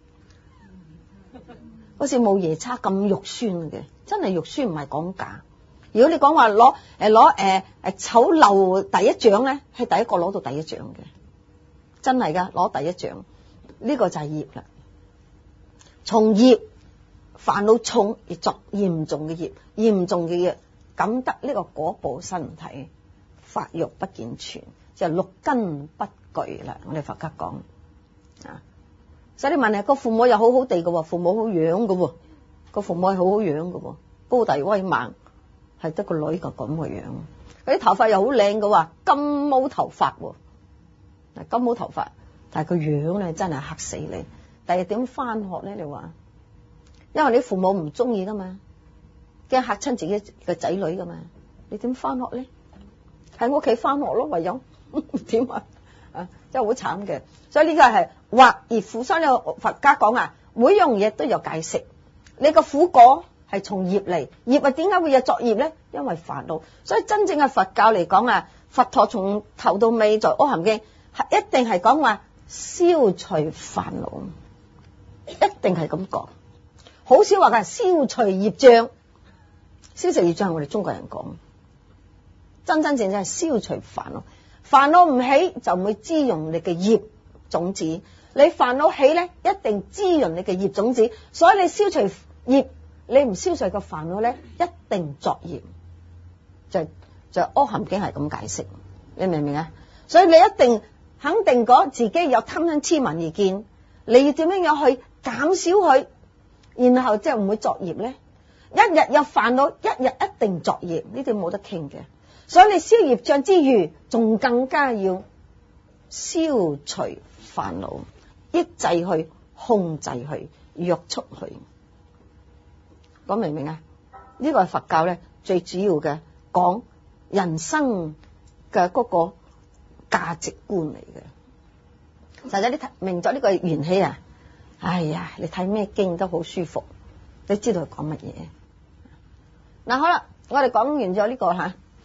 好似冇爺叉咁肉酸嘅，真係肉酸唔係講假。如果你講話攞醜陋第一獎咧，係第一個攞到第一獎嘅，真係噶攞第一獎，呢個就係業啦。從業煩惱重而作嚴重嘅業，感得呢個果報身體。發育不健全，就六根不具啦。我哋佛家講啊，所以你問下個父母又好好地嘅，父母好樣嘅，個父母係好好樣嘅，高大威猛，係得個女個咁嘅樣。佢啲頭髮又好靚嘅，金毛頭髮，金毛頭髮，但係個樣咧真係嚇死你。第日點翻學咧？你話，因為你父母唔中意噶嘛，驚嚇親自己嘅仔女噶嘛，你點翻學咧？喺屋企翻學咯，唯有點啊？真係好慘嘅。所以呢個係惑業苦，所以佛家講啊，每樣嘢都有解釋。你個苦果係從業嚟，業啊點解會有作業咧？因為煩惱。所以真正嘅佛教嚟講啊，佛陀從頭到尾在《阿含經》係一定係講話消除煩惱，一定係咁講。好少話嘅消除業障，消除業障係我哋中國人講。真正係消除煩惱，煩惱唔起就唔會滋潤你嘅業種子。你煩惱起咧，一定滋潤你嘅業種子。所以你消除業，你唔消除個煩惱咧，一定作業。就阿含經係咁解釋，你明唔明啊？所以你一定肯定講自己有貪嗔癡慢疑見，你要點樣去減少佢，然後即係唔會作業咧。一日有煩惱，一日一定作業，呢啲冇得傾嘅。所以你消業障之餘，仲更加要消除煩惱，抑制佢、控制佢、約束佢。講明唔明啊？呢個係佛教咧最主要嘅講人生嘅嗰個價值觀嚟嘅。實際你睇明咗呢個緣起啊，哎呀，你睇咩經都好舒服，你知道佢講乜嘢。嗱好啦，我哋講完咗呢個吓。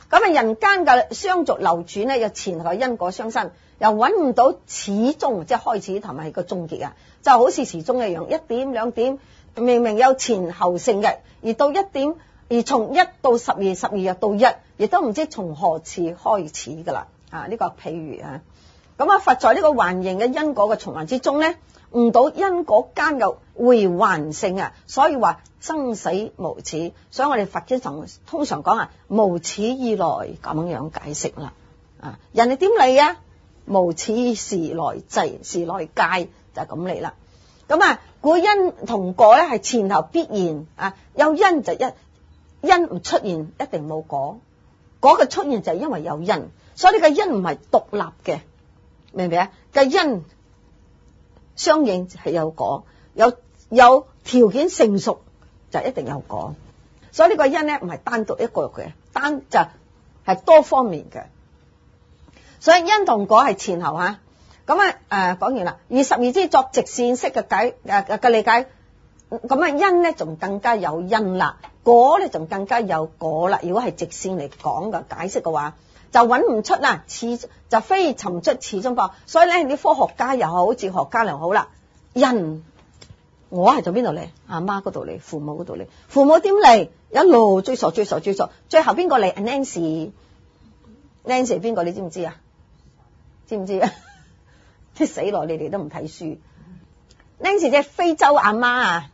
咁啊，人間嘅相續流轉咧，有前後因果相生，又揾唔到始終，即係開始同埋個終結啊！就好似時鐘一樣，一點兩點，明明有前後性嘅，而到一點，而從一到12，12又到一，亦都唔知從何次開始噶啦。啊，呢個譬如啊，咁啊，佛在呢個環形嘅因果嘅循環之中咧，悟到因果間嘅回環性啊，所以話生死無始，所以我哋佛經通常講啊，無始以來咁樣解釋啦。啊，人哋點嚟啊？無始時來際，時來界就係咁嚟啦。咁啊，故因同果咧係前後必然啊，有因就因唔出現一定冇果，果嘅出現就係因為有因，所以呢個因唔係獨立嘅，明唔明啊？個因相應係有果，有條件成熟就一定有果，所以呢個因咧唔係單獨一個嘅，單就係多方面嘅。所以因同果係前後吓，咁講完啦。而十二支作直線式嘅理解，咁啊因咧仲更加有因啦，果咧仲更加有果啦。如果係直線嚟講嘅解釋嘅話，就揾唔出啦，就非尋出始終噃。所以咧，啲科學家又好，哲學家又好啦，人我係從邊度嚟？阿媽嗰度嚟，父母嗰度嚟，父母點嚟？一路追溯，最後邊個嚟？Nancy 係邊個？你知唔知啊？知唔知啊？即死落，你哋都唔睇書。Nancy 即係非洲阿媽啊，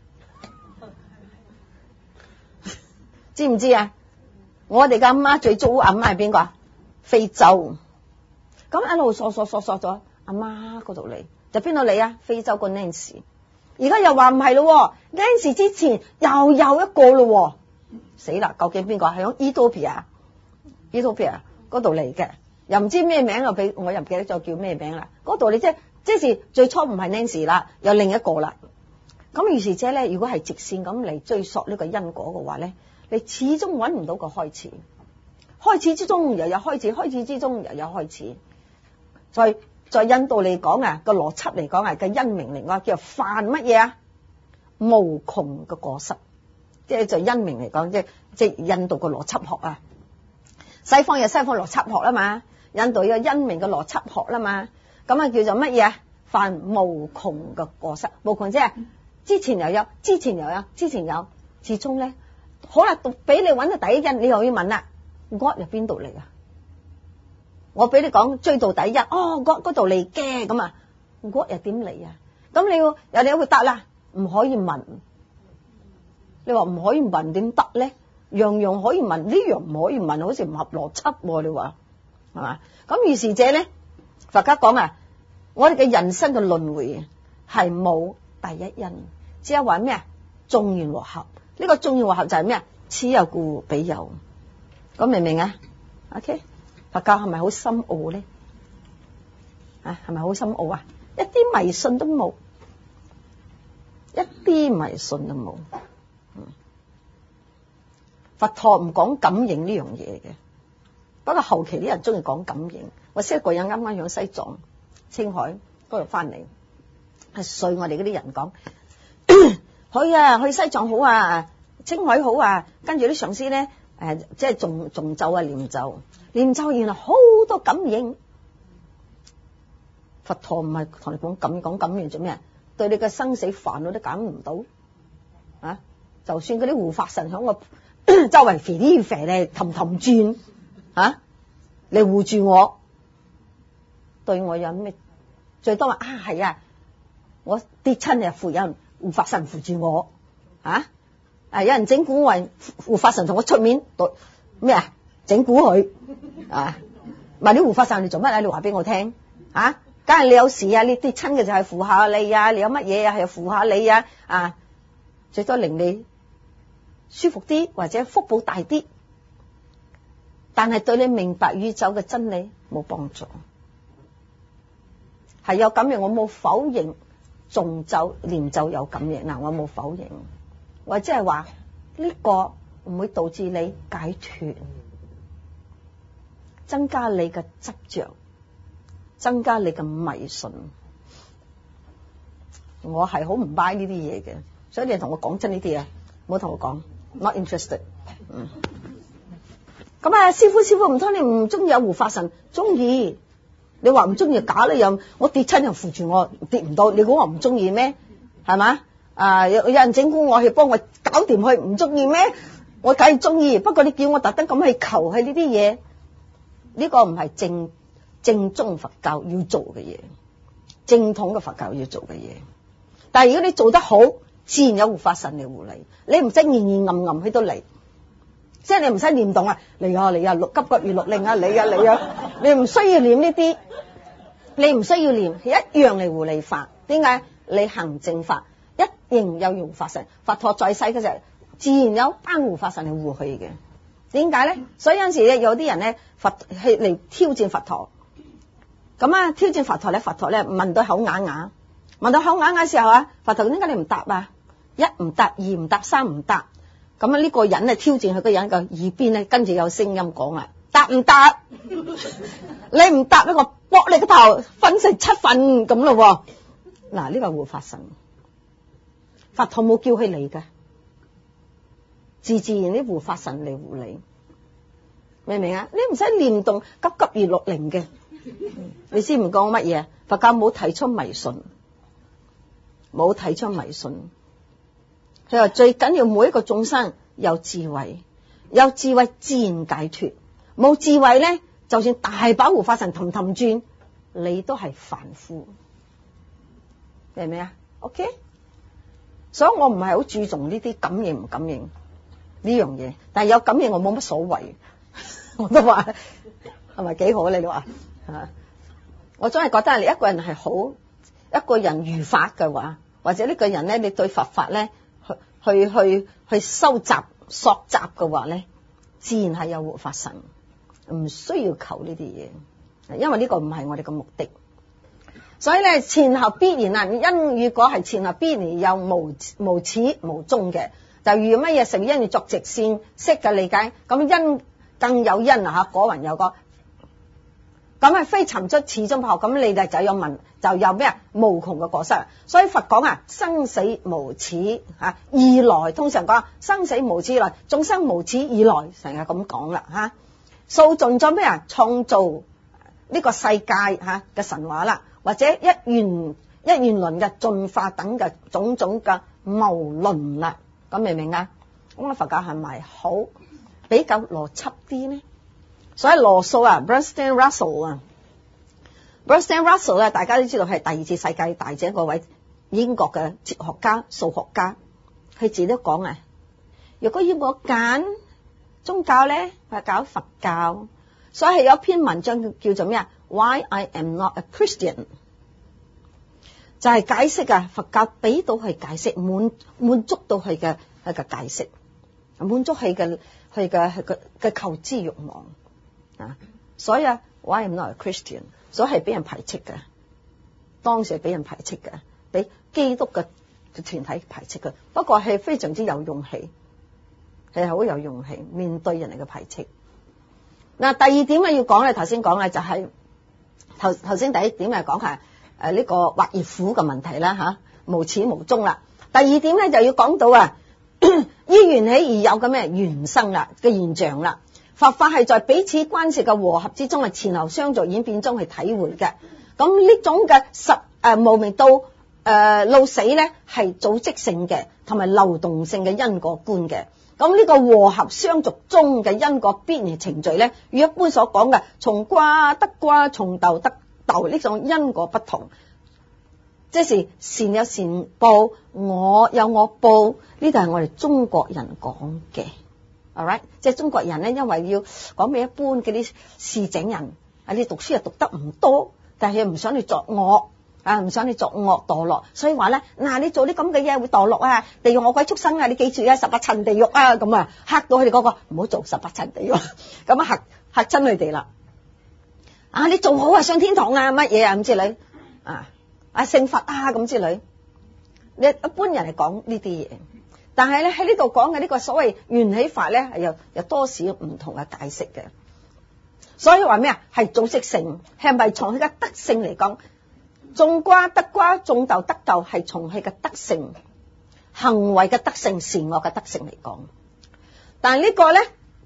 知唔知啊？我哋嘅阿媽最早阿媽係邊個啊？非洲。咁一路索咗阿媽嗰度嚟，就邊度嚟啊？非洲個 Nancy。而家又話唔係咯，Nancy 之前又有一個咯，死啦！究竟邊個？係響 Ethiopia 嗰度嚟嘅。又唔知咩名，我又唔記得咗叫咩名啦。嗰度你即是最初唔係 Nancy 啦，有另一個啦。咁於是者咧，如果係直線咁嚟追溯呢個因果嘅話咧，你始終揾唔到個開始，開始之中又有開始，開始之中又有開始。在印度嚟講啊，個邏輯嚟講係個因明嚟講叫犯乜嘢啊？無窮嘅過失，即係就因明嚟講，即係印度個邏輯學啊。西方有西方邏輯學啦嘛。印度有因明嘅邏輯學啦嘛，咁啊叫做乜嘢？犯無窮嘅過失，無窮即係之前又有，始終咧，好啦，俾你揾到第一因，你又要問啦 ，God 由邊度嚟啊？我俾你講追到第一，哦 God 嗰度嚟嘅，咁啊 God 又點嚟啊？咁你有你會答啦，唔可以問。你話唔可以問點得咧？樣樣可以問，呢樣唔可以問，好似唔合邏輯，你話？係嘛？咁於是者咧，佛家講啊，我哋嘅人生嘅輪迴係冇第一因，只係話咩啊？眾緣和合。呢個眾緣和合就係咩啊？此有故彼有。咁明唔明啊 ？OK， 佛教係咪好深奧咧？啊，係咪好深奧啊？一啲迷信都冇，一啲迷信都冇。佛陀唔講感應呢樣嘢嘅。不過後期啲人中意講感應，我識一個人啱啱響西藏、青海嗰度翻嚟，係隨我哋嗰啲人講，去啊，去西藏好啊，青海好啊，跟住啲上司咧，即係誦咒啊，念咒，原來好多感應。佛陀唔係同你講感應做咩？對你嘅生死煩惱都減唔到啊！就算嗰啲護法神響我周圍肥啲肥咧，氹轉。你護住我，對我有咩？最多話係啊，我跌親又有人護法神扶住我，有人整蠱我，護法神同我出面咩啊？整蠱佢問啲護法神你做乜啊？你話俾我聽梗係你有事啊，你跌親嘅就係扶下你啊，你有乜嘢啊係扶下你啊，最多令你舒服啲或者福報大啲。但係對你明白宇宙嘅真理冇幫助，係有感應，我冇否認誦咒念咒有感應，我冇否認，或者係話呢個唔會導致你解脫，增加你嘅執着，增加你嘅迷信。我係好唔 buy 呢啲嘢嘅，所以你同我講真呢啲啊，唔好同我講 not interested。 咁啊，師傅唔通你唔中意有護法神？中意。你話唔中意假咧，又我跌親又扶住我，跌唔到，你估我唔中意咩？係嘛？有人整蠱我去幫我搞掂佢，唔中意咩？我梗係中意。不過你叫我特登咁去求係呢啲嘢，呢個唔係正宗佛教要做嘅嘢，正統嘅佛教要做嘅嘢。但係如果你做得好，自然有護法神嚟護你，你唔使念念暗暗喺度嚟。即係你唔使念動啊，嚟啊，急急如律令啊，嚟啊，你唔需要念呢啲，你唔需要念，一樣嚟護你法。點解？你行正法，一定有護法神。佛陀在世嘅時候，自然有班護法神嚟護佢嘅。點解咧？所以有陣時咧，有啲人咧，佛係嚟挑戰佛陀。咁啊，挑戰佛陀咧，佛陀咧問到口啞啞，問到口啞啞嘅時候啊，佛陀點解你唔答啊？一唔答，二唔答，三唔答。咁啊！呢個人咧挑戰佢個人嘅耳邊咧，跟住有聲音講啦：答唔答？你唔答呢，我剝你個頭，分成7份咁咯。嗱，呢個係護法神，佛陀冇叫佢嚟嘅，自然啲護法神嚟護你，明唔明啊？你唔使念動，急急如律令嘅。你知唔講乜嘢？佛教冇提倡迷信，冇提倡迷信。佢話最緊要每一個眾生有智慧，有智慧自然解脫。冇智慧咧，就算大把護法神氹轉，你都係凡夫，明唔明啊 ？OK， 所以我唔係好注重呢啲感應唔感應呢樣嘢，但係有感應我冇乜所謂，我都話係咪幾好你話啊？我總係覺得你一個人係好，一個人如法嘅話，或者呢個人咧，你對佛法咧。去收集索集嘅話咧，自然係有護法神，唔需要求呢啲嘢，因為呢個唔係我哋嘅目的。所以咧，前後必然啊，因與果係前後必然有無始無終嘅。就如乜嘢成因要作直線式嘅理解，咁因更有因啊吓，果還有果。咁係非尋出始終不後，咁你哋就有問，就有咩啊？無窮嘅過失。所以佛講啊，生死無始啊，以來通常講生死無始以來，眾生無始以來，成日咁講啦吓。數盡咗咩啊？創造呢個世界吓嘅神話啦，或者一元輪嘅進化等嘅種種嘅謬論啦。咁明唔明啊？咁啊，佛教係咪好比較邏輯啲呢？所以羅素啊 ，Bertrand Russell 啊 ，Bertrand Russell 咧，大家都知道係第二次世界大戰嗰位英國嘅哲學家、數學家，佢自己都講啊，如果要我揀宗教咧，係搞佛教，所以係有篇文章叫做咩啊 ？Why I am not a Christian， 就係解釋啊，佛教俾到佢解釋，滿足到佢嘅解釋，滿足佢嘅求知慾望。所以啊 ，Why I'm not a Christian， 所以係俾人排斥嘅，當時係俾人排斥嘅，俾基督嘅團體排斥嘅。不過係非常之有勇氣，係好有勇氣面對人哋嘅排斥。嗱，第二點咧要講咧，頭先講咧就係頭先第一點係講係呢個惑業苦嘅問題啦吓，無始無終啦。第二點咧就要講到啊，依緣起而有嘅咩緣生啦嘅現象啦。佛法係在彼此關係嘅和合之中，係前後相續演變中去體會嘅。咁呢種嘅無明到老死咧，係組織性嘅同埋流動性嘅因果觀嘅。咁呢個和合相續中嘅因果必然程序咧，與一般所講嘅從瓜得瓜，從豆得豆呢種因果不同。即是善有善報，我有我報，呢度係我哋中國人講嘅。All right， 即係中國人咧，因為要講俾一般嗰啲市井人，你讀書又讀得唔多，但係又唔想你作惡啊，唔想你作惡墮落，所以話咧，嗱，你做啲咁嘅嘢會墮落啊，地獄惡鬼畜生啊，你記住啊，18層地獄啊，咁啊嚇到佢哋嗰個唔好做18層地獄，咁啊嚇親佢哋啦。啊，你做好啊上天堂啊乜嘢啊咁之類啊聖佛啊咁之類，你一般人係講呢啲嘢。但係咧喺呢度講嘅呢個所謂緣起法咧，係有多少唔同嘅解釋嘅。所以話咩啊？係組織性，係咪從佢嘅德性嚟講？種瓜得瓜，種豆得豆，係從佢嘅德性、行為嘅德性、善惡嘅德性嚟講。但係呢個咧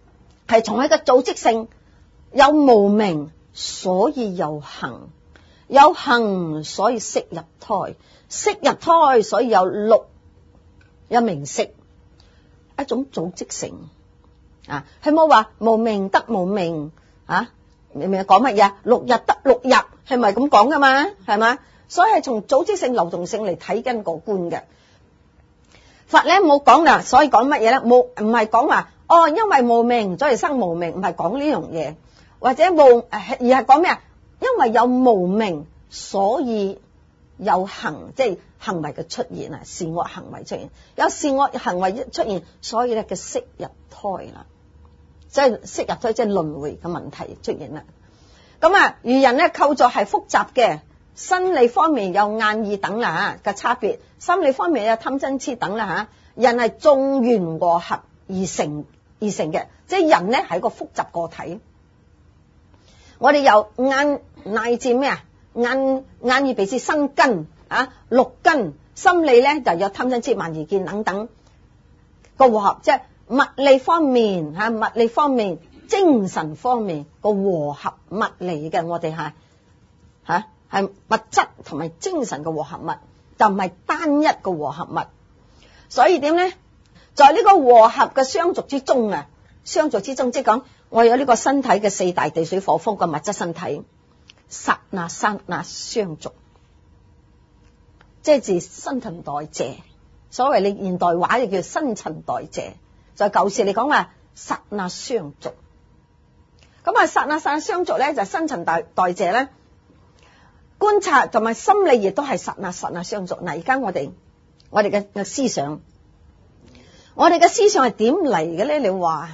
係從一個組織性，有無明，所以有行，有行所以識入胎，識入胎所以有六，有名色，一種組織性啊。佢冇話無明得無明啊，明唔明講乜嘢？六日得六日，係咪咁講噶嘛？係嘛？所以係從組織性、流動性嚟睇緊個觀嘅。佛咧冇講啦，所以講乜嘢咧？冇，唔係講話哦，因為無明所以生無明，唔係講呢樣嘢，或者而係講咩啊？因為有無明，所以有行，即係行為嘅出現啊，善惡行為出現，有善惡行為出現，所以咧嘅識入胎啦，即係識入胎，即係輪迴嘅問題出現啦。咁啊，愚人咧構造係複雜嘅。生理方面有眼耳等啦吓嘅差別，心理方面有貪嗔癡等啦吓。人係眾緣和合而成嘅，即係人咧係一個複雜個體。我哋由眼乃至咩啊？眼耳鼻舌身根啊，六根。心理咧就有貪嗔癡慢疑見等等個和合，即係物理方面吓，物理方面、精神方面個和合物嚟嘅。我哋係係物質同埋精神嘅和合物，就唔係單一個和合物。所以點咧？在呢個和合嘅相續之中啊，相續之中即係講我有呢個身體嘅四大地水火風嘅物質身體，剎那剎那相續，即係指新陳代謝。所謂你現代話就叫新陳代謝。在舊時嚟講話剎那相續。咁啊，剎那剎那相續咧就係新陳代謝咧。觀察同埋心理亦都係剎那剎那相續。嗱，而家我哋嘅思想，我哋嘅思想係點嚟嘅咧？你話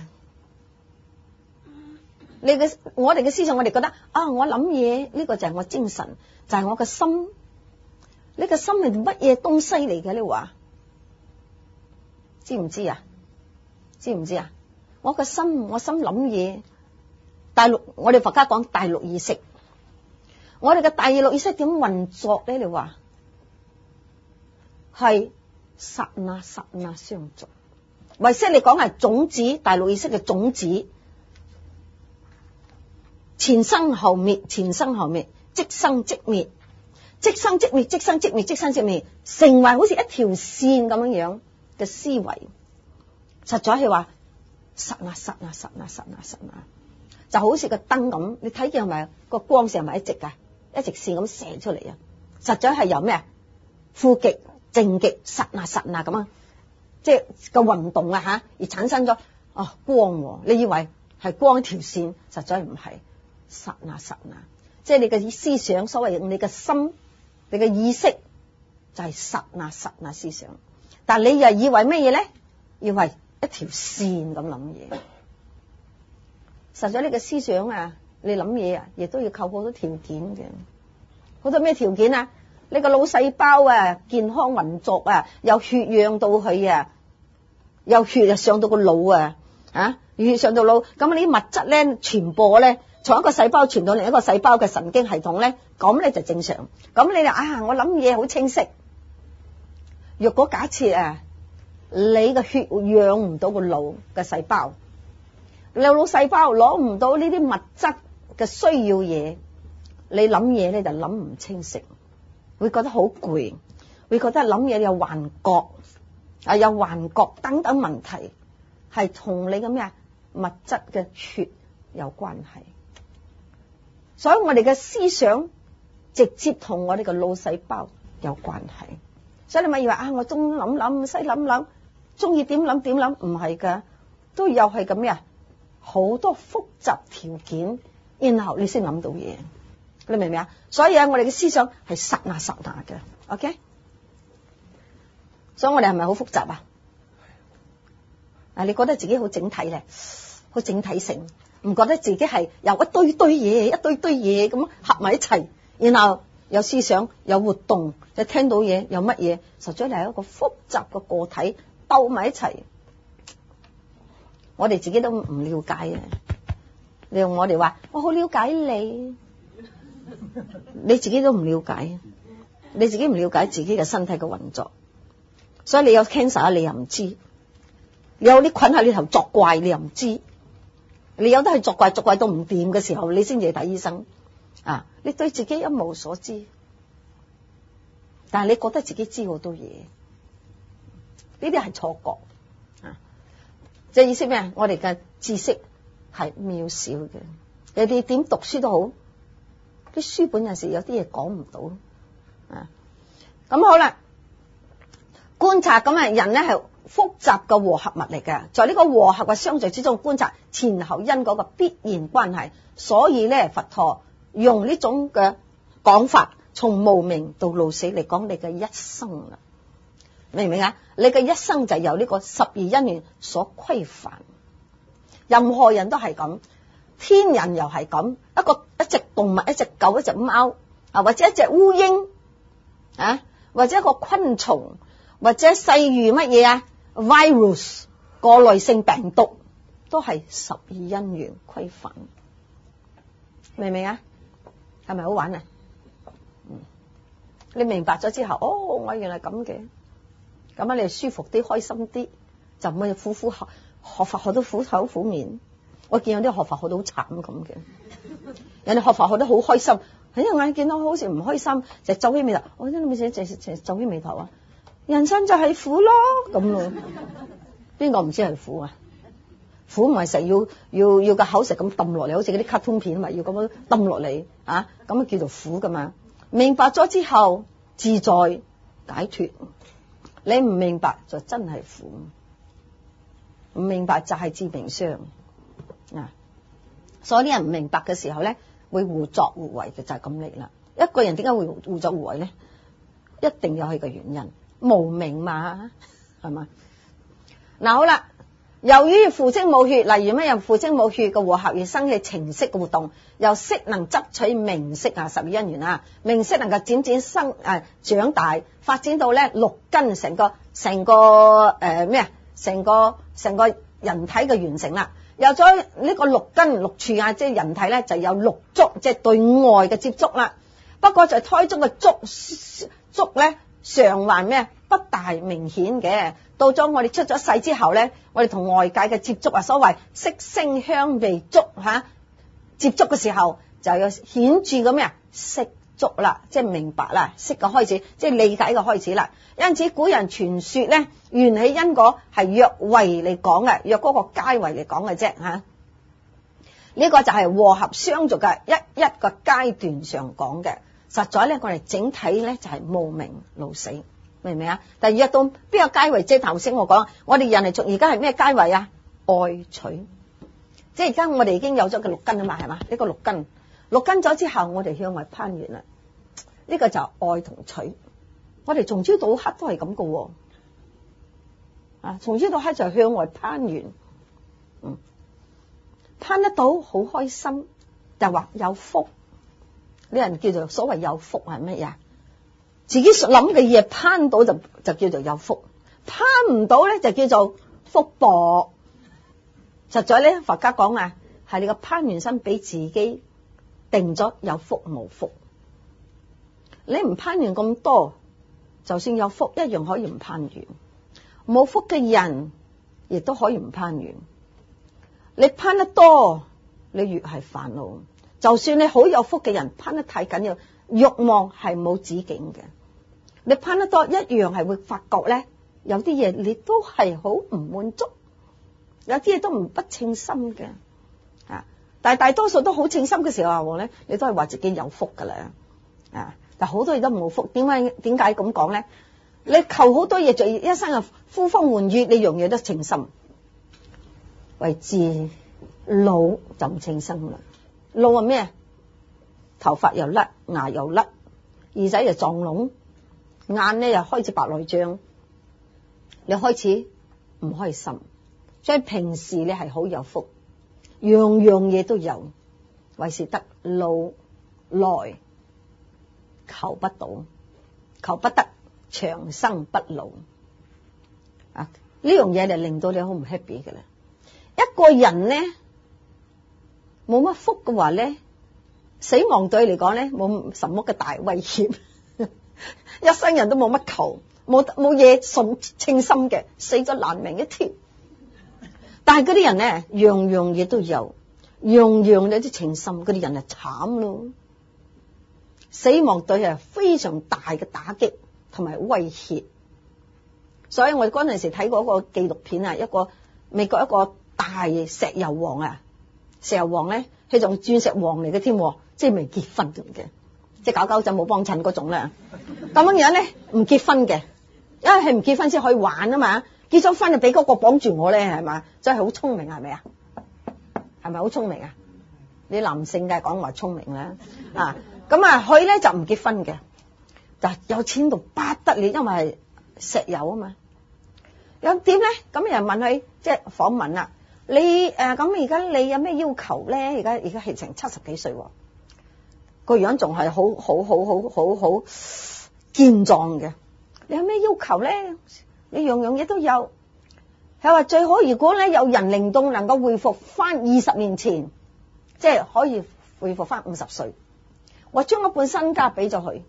我哋嘅思想，我哋覺得啊，我諗嘢呢個就係我精神，就係我嘅心。呢個心係乜嘢東西嚟嘅？你話知唔知啊？知唔知啊？我個心，我心諗嘢。我哋佛家講大陸意識。我哋嘅大陸意識點運作咧？你話係剎那剎那相續。唯識你講係種子，大陸意識嘅種子，前生後滅，前生後滅，即生即滅，即生即滅，即生即滅，即生即滅，成為好似一條線咁樣樣嘅思維。實在係話剎那剎那剎那剎那剎那，就好似個燈咁，你睇見係咪個光線係咪一直噶？一直線咁射出嚟啊！實在係由咩啊？負極、正極、剎那剎那咁啊！即係個運動啊吓，而產生咗光。你以為係光一條線，實在唔係剎那剎那。即係你嘅思想，所謂你嘅心、你嘅意識，就係剎那剎那思想。但係你又以為咩嘢咧？以為一條線咁諗嘢。實在你嘅思想啊！你諗嘢啊，亦都要靠好多條件嘅。好多咩條件啊？你個腦細胞啊，健康運作啊，有血養到佢啊，有血啊上到個腦啊，血上到腦，咁呢啲物質咧傳播咧，從一個細胞傳到另一個細胞嘅神經系統咧，咁咧就正常。咁你就我諗嘢好清晰。若果假設你個血養唔到個腦嘅細胞，你腦細胞攞唔到呢啲物質嘅需要嘢，你諗嘢咧就諗唔清晰，會覺得好攰，會覺得諗嘢有幻覺，有幻覺等等問題，係同你嘅咩物質嘅血有關係。所以我哋嘅思想直接同我哋嘅腦細胞有關係。所以你咪以為我中諗西諗，中意點諗點諗，唔係噶，都有係咁呀，好多複雜條件。然後你先諗到嘢，你明唔明啊？所以我哋嘅思想係剎那剎那嘅 ，OK？ 所以我哋係咪好複雜啊？你覺得自己好整體咧，好整體性，唔覺得自己係由一堆堆嘢、一堆堆嘢咁合埋一齊，然後有思想、有活動，又聽到嘢，有乜嘢？實在係一個複雜嘅個體鬥埋一齊，我哋自己都唔了解啊！你用我哋話，我好了解你，你自己都唔了解，你自己唔了解自己嘅身體嘅運作，所以你有 cancer 你又唔知，有啲菌喺你頭作怪你又唔知， 你有得去作怪到唔掂嘅時候，你先至去睇醫生啊！你對自己一無所知，但係你覺得自己知好多嘢，呢啲係錯覺啊！即係意思咩？我哋嘅知識係渺小嘅，你哋點讀書都好，啲書本有時有啲嘢講唔到啊！咁好啦，觀察咁啊，人咧係複雜嘅和合物嚟嘅，在呢個和合嘅相聚之中，觀察前後因果嘅必然關係。所以咧，佛陀用呢種嘅講法，從無明到老死嚟講你嘅一生啦，明唔明啊？你嘅一生就由呢個12因緣所規範，任何人都係咁，天人又係咁，一隻動物，一隻狗，一隻貓啊，或者一隻烏蠅啊，或者一個昆蟲，或者細如乜嘢啊 virus 過濾性病毒，都係12因緣規範，明唔明啊？係咪好玩啊？你明白咗之後，哦，我原來咁嘅，咁啊你舒服啲，開心啲，就唔會苦學法學到苦口苦面。我見有啲學法學到好慘咁嘅，人哋學法學得好開心，喺一眼見到好似唔開心，就皺起眉頭。我真係咪寫皺起眉頭啊？人生就係苦咯，咁咯。邊個唔知係苦啊？苦唔係成要個口食咁抌落嚟，好似嗰啲卡通片咪要咁樣抌落嚟啊？咁啊叫做苦噶嘛？明白咗之後自在解脫，你唔明白就真係苦，唔明白就係致命傷啊！所以啲人唔明白嘅時候咧，會胡作胡為嘅，就係咁嚟啦。一個人點解會胡作胡為咧？一定有佢嘅原因，無明嘛，係嘛？嗱好啦。由於父精母血，例如咩？由父精母血嘅和合而生起情識嘅活動，由色能執取名色啊，12因緣啊，名色能夠漸漸長大，發展到咧六根成個人體嘅完成啦。有咗呢個六根六處啊，即係人體咧就有六觸，即係對外嘅接觸啦。不過在胎中嘅觸咧，常還咩？不大明顯嘅。到咗我哋出咗世之後咧，我哋同外界嘅接觸啊，所謂色聲香味觸接觸嘅時候，就有顯著嘅咩啊識觸啦，即係明白啦，識嘅開始，即係理解嘅開始啦。因此古人傳說咧，緣起因果係約位嚟講嘅，約嗰個階位嚟講嘅啫吓。呢個就係和合相續嘅一個階段上講嘅。實在咧，我哋整體咧就係無明老死。明唔明啊？但係約到邊個階位？即係頭先我講，我哋人嚟從而家係咩階位啊？愛取，即係而家我哋已經有咗個六根啊嘛，係嘛？呢個六根咗之後，我哋向外攀緣啦。呢個就係愛同取。我哋從朝到黑都係咁嘅，啊，從朝到黑就係向外攀緣，攀得到好開心，就話有福。呢人叫做所謂有福係乜嘢？自己諗嘅嘢攀到就叫做有福，攀唔到咧就叫做福薄。實在咧，佛家講啊，係你個攀緣心俾自己定咗有福冇福。你唔攀緣咁多，就算有福一樣可以唔攀緣。冇福嘅人亦都可以唔攀緣。你攀得多，你越係煩惱。就算你好有福嘅人，攀得太緊要，慾望係冇止境嘅。你攀得多一樣係會發覺咧，有啲嘢你都係好唔滿足，有啲嘢都不稱心嘅啊！但係大多數都好稱心嘅時候咧，你都係話自己有福噶啦啊！但好多嘢都冇福，點解咁講咧？你求好多嘢，就一生啊呼風喚雨，你樣嘢都稱心，為至老就唔稱心啦。老係咩？頭髮又甩，牙又甩，耳仔又撞聾。眼咧又開始白內障，你開始唔開心。所以平時你係好有福，樣樣嘢都有，為是得老來求不到，求不得長生不老啊！呢樣嘢就令到你好唔 happy 嘅啦。一個人咧冇乜福嘅話咧，死亡對嚟講咧冇什麼嘅大威脅。一生人都冇乜求，冇嘢送稱心嘅，死咗爛命一條。但係嗰啲人咧，樣樣嘢都有， 樣樣有啲情深，嗰啲人就慘咯。死亡對係非常大嘅打擊同埋威脅，所以我嗰陣時睇過一個紀錄片啊，一個美國一個大石油王啊，石油王咧佢仲鑽石王嚟嘅添，即係未結婚嘅，即係搞搞就冇幫襯嗰種啦。咁樣咧唔結婚嘅，因為係唔結婚先可以玩啊嘛，結咗婚就俾嗰個綁住我咧，係嘛，真係好聰明係咪啊？係咪好聰明啊？你男性梗係講話聰明啦，啊！咁啊，佢咧就唔結婚嘅，就有錢到不得了，因為係石油啊嘛。咁點咧？咁有人問佢，即係訪問啦。你咁而家你有咩要求咧？而家係成70幾歲，個樣仲係好健壯嘅。你有咩要求咧？你樣樣嘢都有。佢話最好如果咧有人靈動能夠恢復翻20年前，即係可以恢復翻50歲。我將一半身家俾咗佢。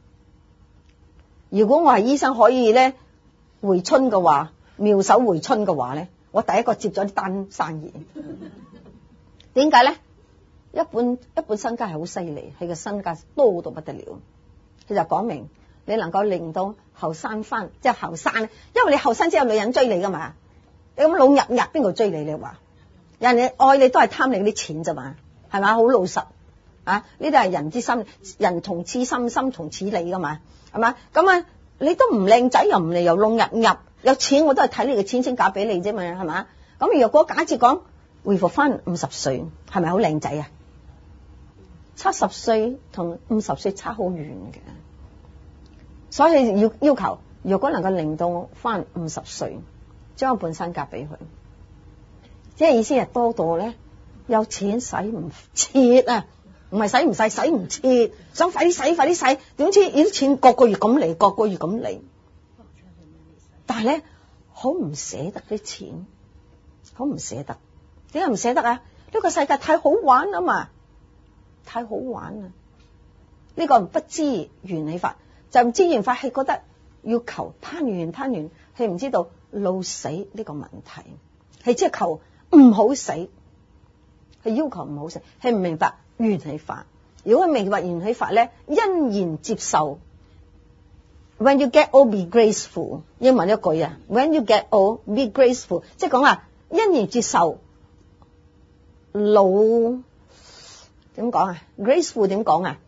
如果我係醫生，可以咧回春嘅話，妙手回春嘅話咧，我第一個接咗啲單生意。點解咧？一半身家係好犀利，佢嘅身家多到不得了。佢就講明你能夠令到後生翻，即係後生咧，因為你後生之後有女人追你噶嘛，你咁老入邊個追你？你話人哋愛你都係貪你啲錢咋嘛？係咪？好老實。啊！呢啲係人之心，人從此心，心從此理噶嘛，係嘛？咁啊，你都唔靚仔，又唔嚟，又弄入，有錢我都係睇你嘅錢先嫁俾你啫嘛，係嘛？咁若果假設講恢復翻50歲，係咪好靚仔啊？70歲同50歲差好遠嘅，所以要求，如果能夠令到翻50歲，將一半身嫁俾佢，即係意思係多到咧，有錢使唔切啊！唔係使唔使，使唔切，想快啲使，點知呢啲錢個個月咁嚟，但係咧好唔捨得啲錢，好唔捨得。點解唔捨得啊？呢個世界太好玩啊嘛，太好玩啦！呢個不知緣起法，就唔知緣法係覺得要求攀緣，係唔知道老死呢個問題，係即係求唔好死，係要求唔好死，係唔明白緣起法。如果明白緣起法咧，欣然接受。When you get old, be graceful。英文一句啊 ，When you get old, be graceful， 即係講啊，欣然接受老，點講啊 ？graceful 點講啊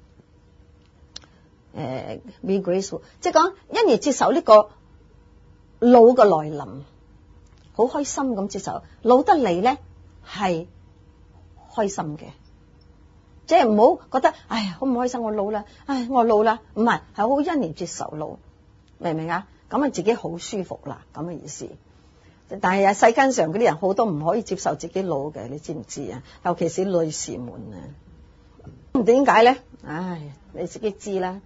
？be graceful， 即係講欣然接受呢個老嘅來臨，好開心咁接受。老得嚟咧係開心嘅。即係唔好覺得，哎呀，好唔開心，我老啦，唉，我老啦，唔係，係好欣然接受老，明唔明啊？咁啊，自己好舒服啦，咁嘅意思。但係啊，世間上嗰啲人好多唔可以接受自己老嘅，你知唔知啊？尤其是女士們啊，點解咧？唉，你自己知啦。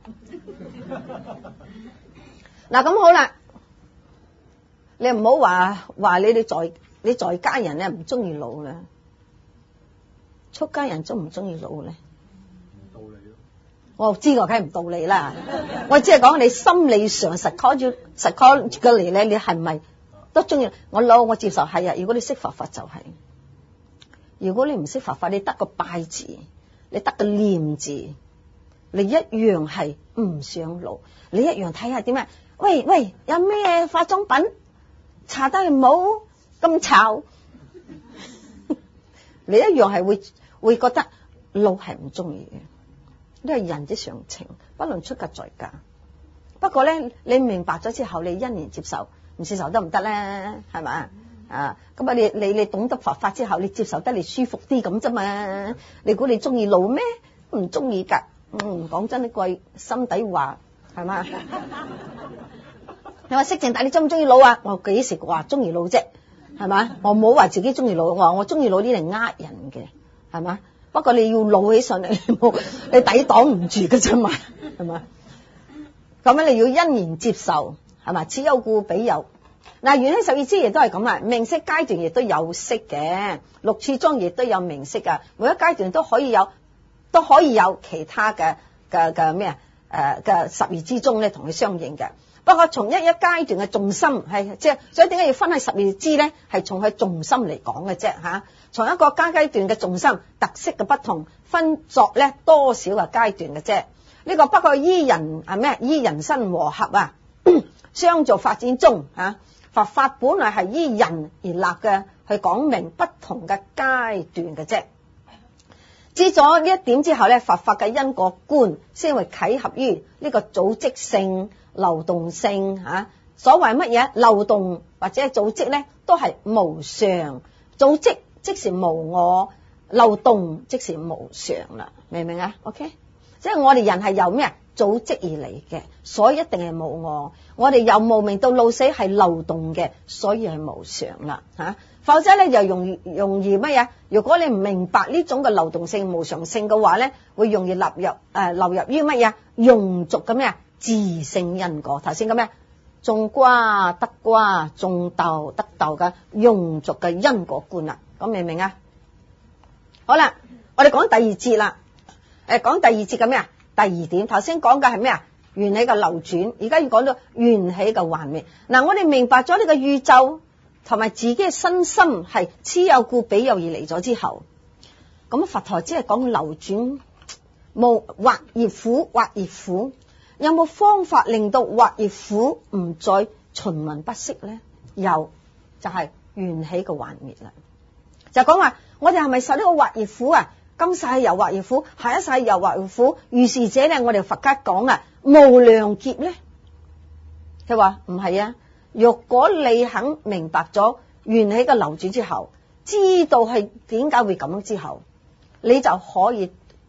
嗱，咁好啦，你唔好話你在家人咧唔中意老啦。出家人中唔中意老咧？唔道理咯！我知道梗係唔道理啦。我只係講你心理上實 call 嘅嚟咧，你係咪都中意？我老我接受係啊。如果你識佛法就係，如果你唔識佛法，你得個拜字，你得個念字，你一樣係唔想老。你一樣睇下點啊？喂，有咩化妝品？搽得唔好咁醜，你一樣係會覺得老係唔中意嘅，呢係人之常情，不論出家在家。不過咧，你明白咗之後，你欣然接受，唔接受得唔得咧？係咪啊？咁啊，你懂得佛法之後，你接受得你舒服啲咁啫嘛？你估你中意老咩？唔中意噶。講真呢句心底話，係嘛？你話識淨，但你中唔中意老啊？我幾時話中意老啫？係嘛？我冇話自己中意老，我話我中意老呢嚟呃人嘅。係嘛？不過你要老起上嚟，你抵擋唔住嘅啫嘛，係嘛？咁樣你要欣然接受，係嘛？此有故彼有。嗱，緣起十二支亦都係咁啊，名色階段亦都有色嘅，六處中亦都有名色噶，每一階段都可以有其他嘅咩嘅十二支中咧同佢相應嘅。不過從一階段嘅重心係即係，所以點解要分喺十二支咧？係從佢重心嚟講嘅啫吓。 從一個階段嘅重心特色嘅不同，分作咧多少嘅階段嘅啫。呢個不過依人依人生和合啊，相續發展中啊，佛法本來係依人而立嘅，去講明不同嘅階段嘅啫。知咗呢一點之後咧，佛法嘅因果觀先會契合於呢個組織性、流動性啊。所謂乜嘢流動或者係組織咧，都係無常。組織即是無我，流動即是無常啦，明唔明啊 ？OK， 即係我哋人係由咩組織而嚟嘅，所以一定係無我。我哋由無明到老死係流動嘅，所以係無常啦嚇。否則咧就容易乜嘢？如果你唔明白呢種嘅流動性、無常性嘅話咧，會容易流入於乜嘢庸俗嘅咩自性因果。頭先嘅咩種瓜得瓜，種豆得豆嘅庸俗嘅因果觀啦。咁明唔明啊？好啦，我哋講第二節啦。講第二節嘅咩啊？第二點，頭先講嘅係咩啊？緣起嘅流轉，而家要講到緣起嘅幻滅。嗱，我哋明白咗呢個宇宙同埋自己嘅身心係此有故彼有而嚟咗之後，咁佛陀只係講流轉，冇惑業苦，惑業苦，有冇方法令到惑業苦唔再循環不息咧？有，就係緣起嘅幻滅啦。就講話我哋係咪受呢個惑業苦啊？今世又惑業苦，下一世又惑業苦，如是者咧，我哋佛家講啊，無量劫咧。佢話唔係啊，如果你肯明白咗緣起嘅流轉之後，知道係點解會咁樣之後，你就可以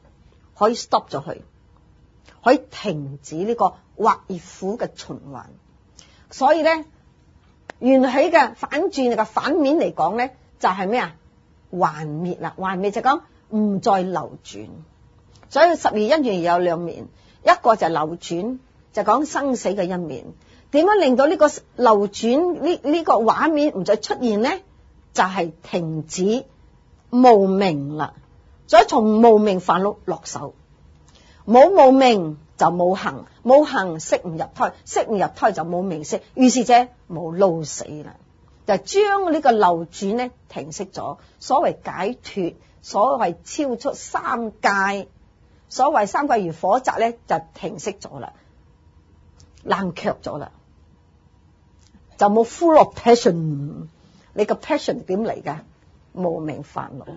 stop 咗佢，可以停止呢個惑業苦嘅循環。所以咧，緣起嘅反轉嘅反面嚟講咧，就係咩啊？幻滅啦，幻滅就講唔再流轉。所以十二因緣有兩面，一個就係流轉，就講生死嘅一面。點樣令到呢個流轉呢個畫面唔再出現呢？就係停止無明啦。所以從無明煩惱落手，冇無明就冇行，冇行識唔入胎，識唔入胎就冇明識，於是者冇老死啦。就將呢個流轉咧停息咗，所謂解脫，所謂超出三界，所謂三界如火宅咧就停息咗啦，冷卻咗啦，就冇 full of passion。你個 passion 點嚟噶？無明煩惱。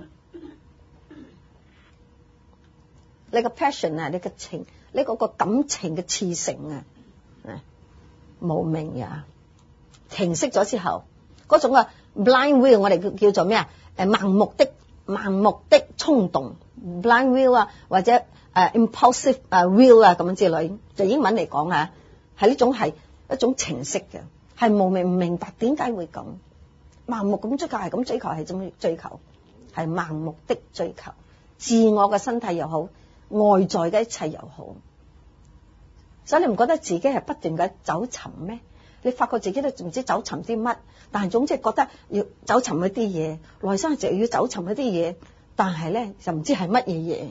你個 passion 啊，你個情，你嗰個感情嘅熾盛啊，無明呀，停息咗之後。嗰種啊 blind will 我哋叫做咩啊？盲目的衝動 blind will 啊，或者impulsive will 啊咁樣之類，就英文嚟講啊，係呢種係一種程式嘅，係無明唔明白點解會咁盲目咁追求，係咁追求，係咁追求，係盲目的追求，自我嘅身體又好，外在嘅一切又好，所以你唔覺得自己係不斷嘅走尋咩？你發覺自己都唔知走尋啲乜，但係總之覺得要走尋一啲嘢，內心就要走尋一啲嘢，但係咧就唔知係乜嘢嘢。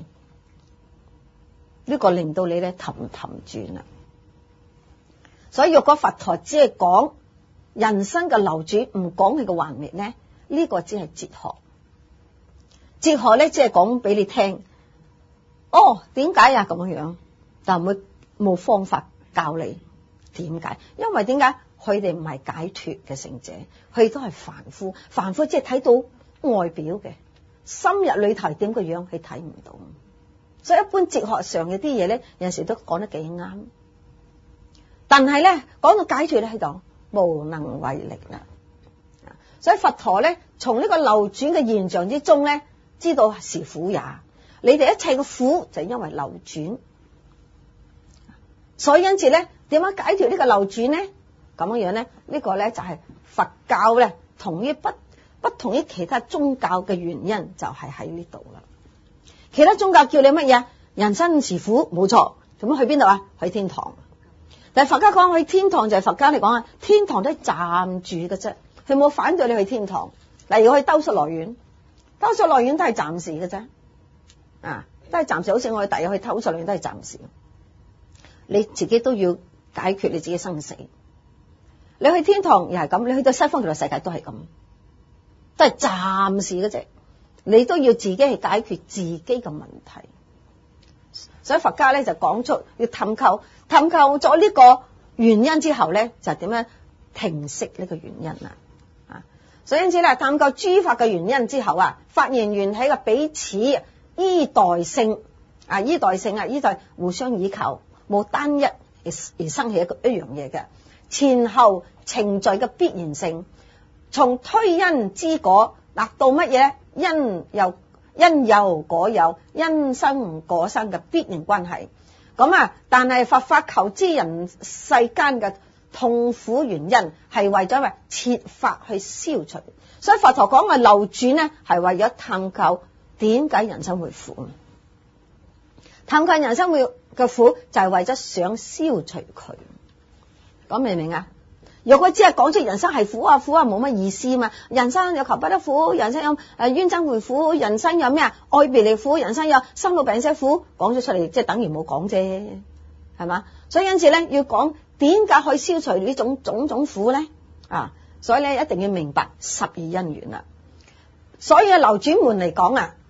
呢個令到你咧氹轉啦。所以若果佛陀只係講人生嘅流轉，唔講佢嘅幻滅咧，呢個只係哲學。哲學咧只係講俾你聽，哦點解啊咁樣，但係冇方法教你。點解？因為點解？佢哋唔係解脫嘅聖者，佢哋都係凡夫。凡夫即係睇到外表嘅，深入裏頭點個樣，佢睇唔到。所以一般哲學上嘅啲嘢咧，有陣時都講得幾啱。但係咧，講到解脫咧喺度，無能為力啦。所以佛陀咧，從呢個流轉嘅現象之中咧，知道是苦也。你哋一切嘅苦就因為流轉，所以因此咧。點樣解決呢個流轉呢？咁樣咧，呢個咧就係佛教咧同於不同於其他宗教嘅原因，就係喺呢度啦。其他宗教叫你乜嘢？人生是苦，冇錯。咁去邊度啊？去天堂。但係佛家講去天堂，就係佛家嚟講啊，天堂都係暫住嘅啫，佢冇反對你去天堂。例如去兜率樂園，兜率樂園都係暫時嘅啫，都係暫時。好似我哋第日去兜率樂園都係暫時。你自己都要解決你自己生死，你去天堂又係咁，你去到西方極樂世界都係咁，都係暫時嘅啫。 你都要自己去解決自己嘅問題。所以佛家咧就講出要探究咗呢個原因之後咧，就點樣停息呢個原因啦。所以因此咧，探究諸法嘅原因之後啊，發現緣起嘅彼此依代性依代互相依靠，冇單一而生起一樣嘢嘅前後程序嘅必然性，從推因之果達到乜嘢因有果有，因生果生嘅必然關係。咁啊，但係佛法求知人世間嘅痛苦原因係為咗設法去消除，所以佛陀講嘅流轉呢係為咗探究點解人生會苦，探究人生會嘅苦就係為咗想消除佢。講明唔明啊？如果只係講出人生係苦啊冇乜意思嘛。人生有求不得苦，人生有冤憎會苦，人生有咩啊愛別離苦，人生有生老病死苦，講咗出嚟即係等於冇講啫，係嘛？所以因此咧要講點解可以消除呢種種苦咧啊？所以咧一定要明白十二因緣啦。所以流轉門嚟講啊，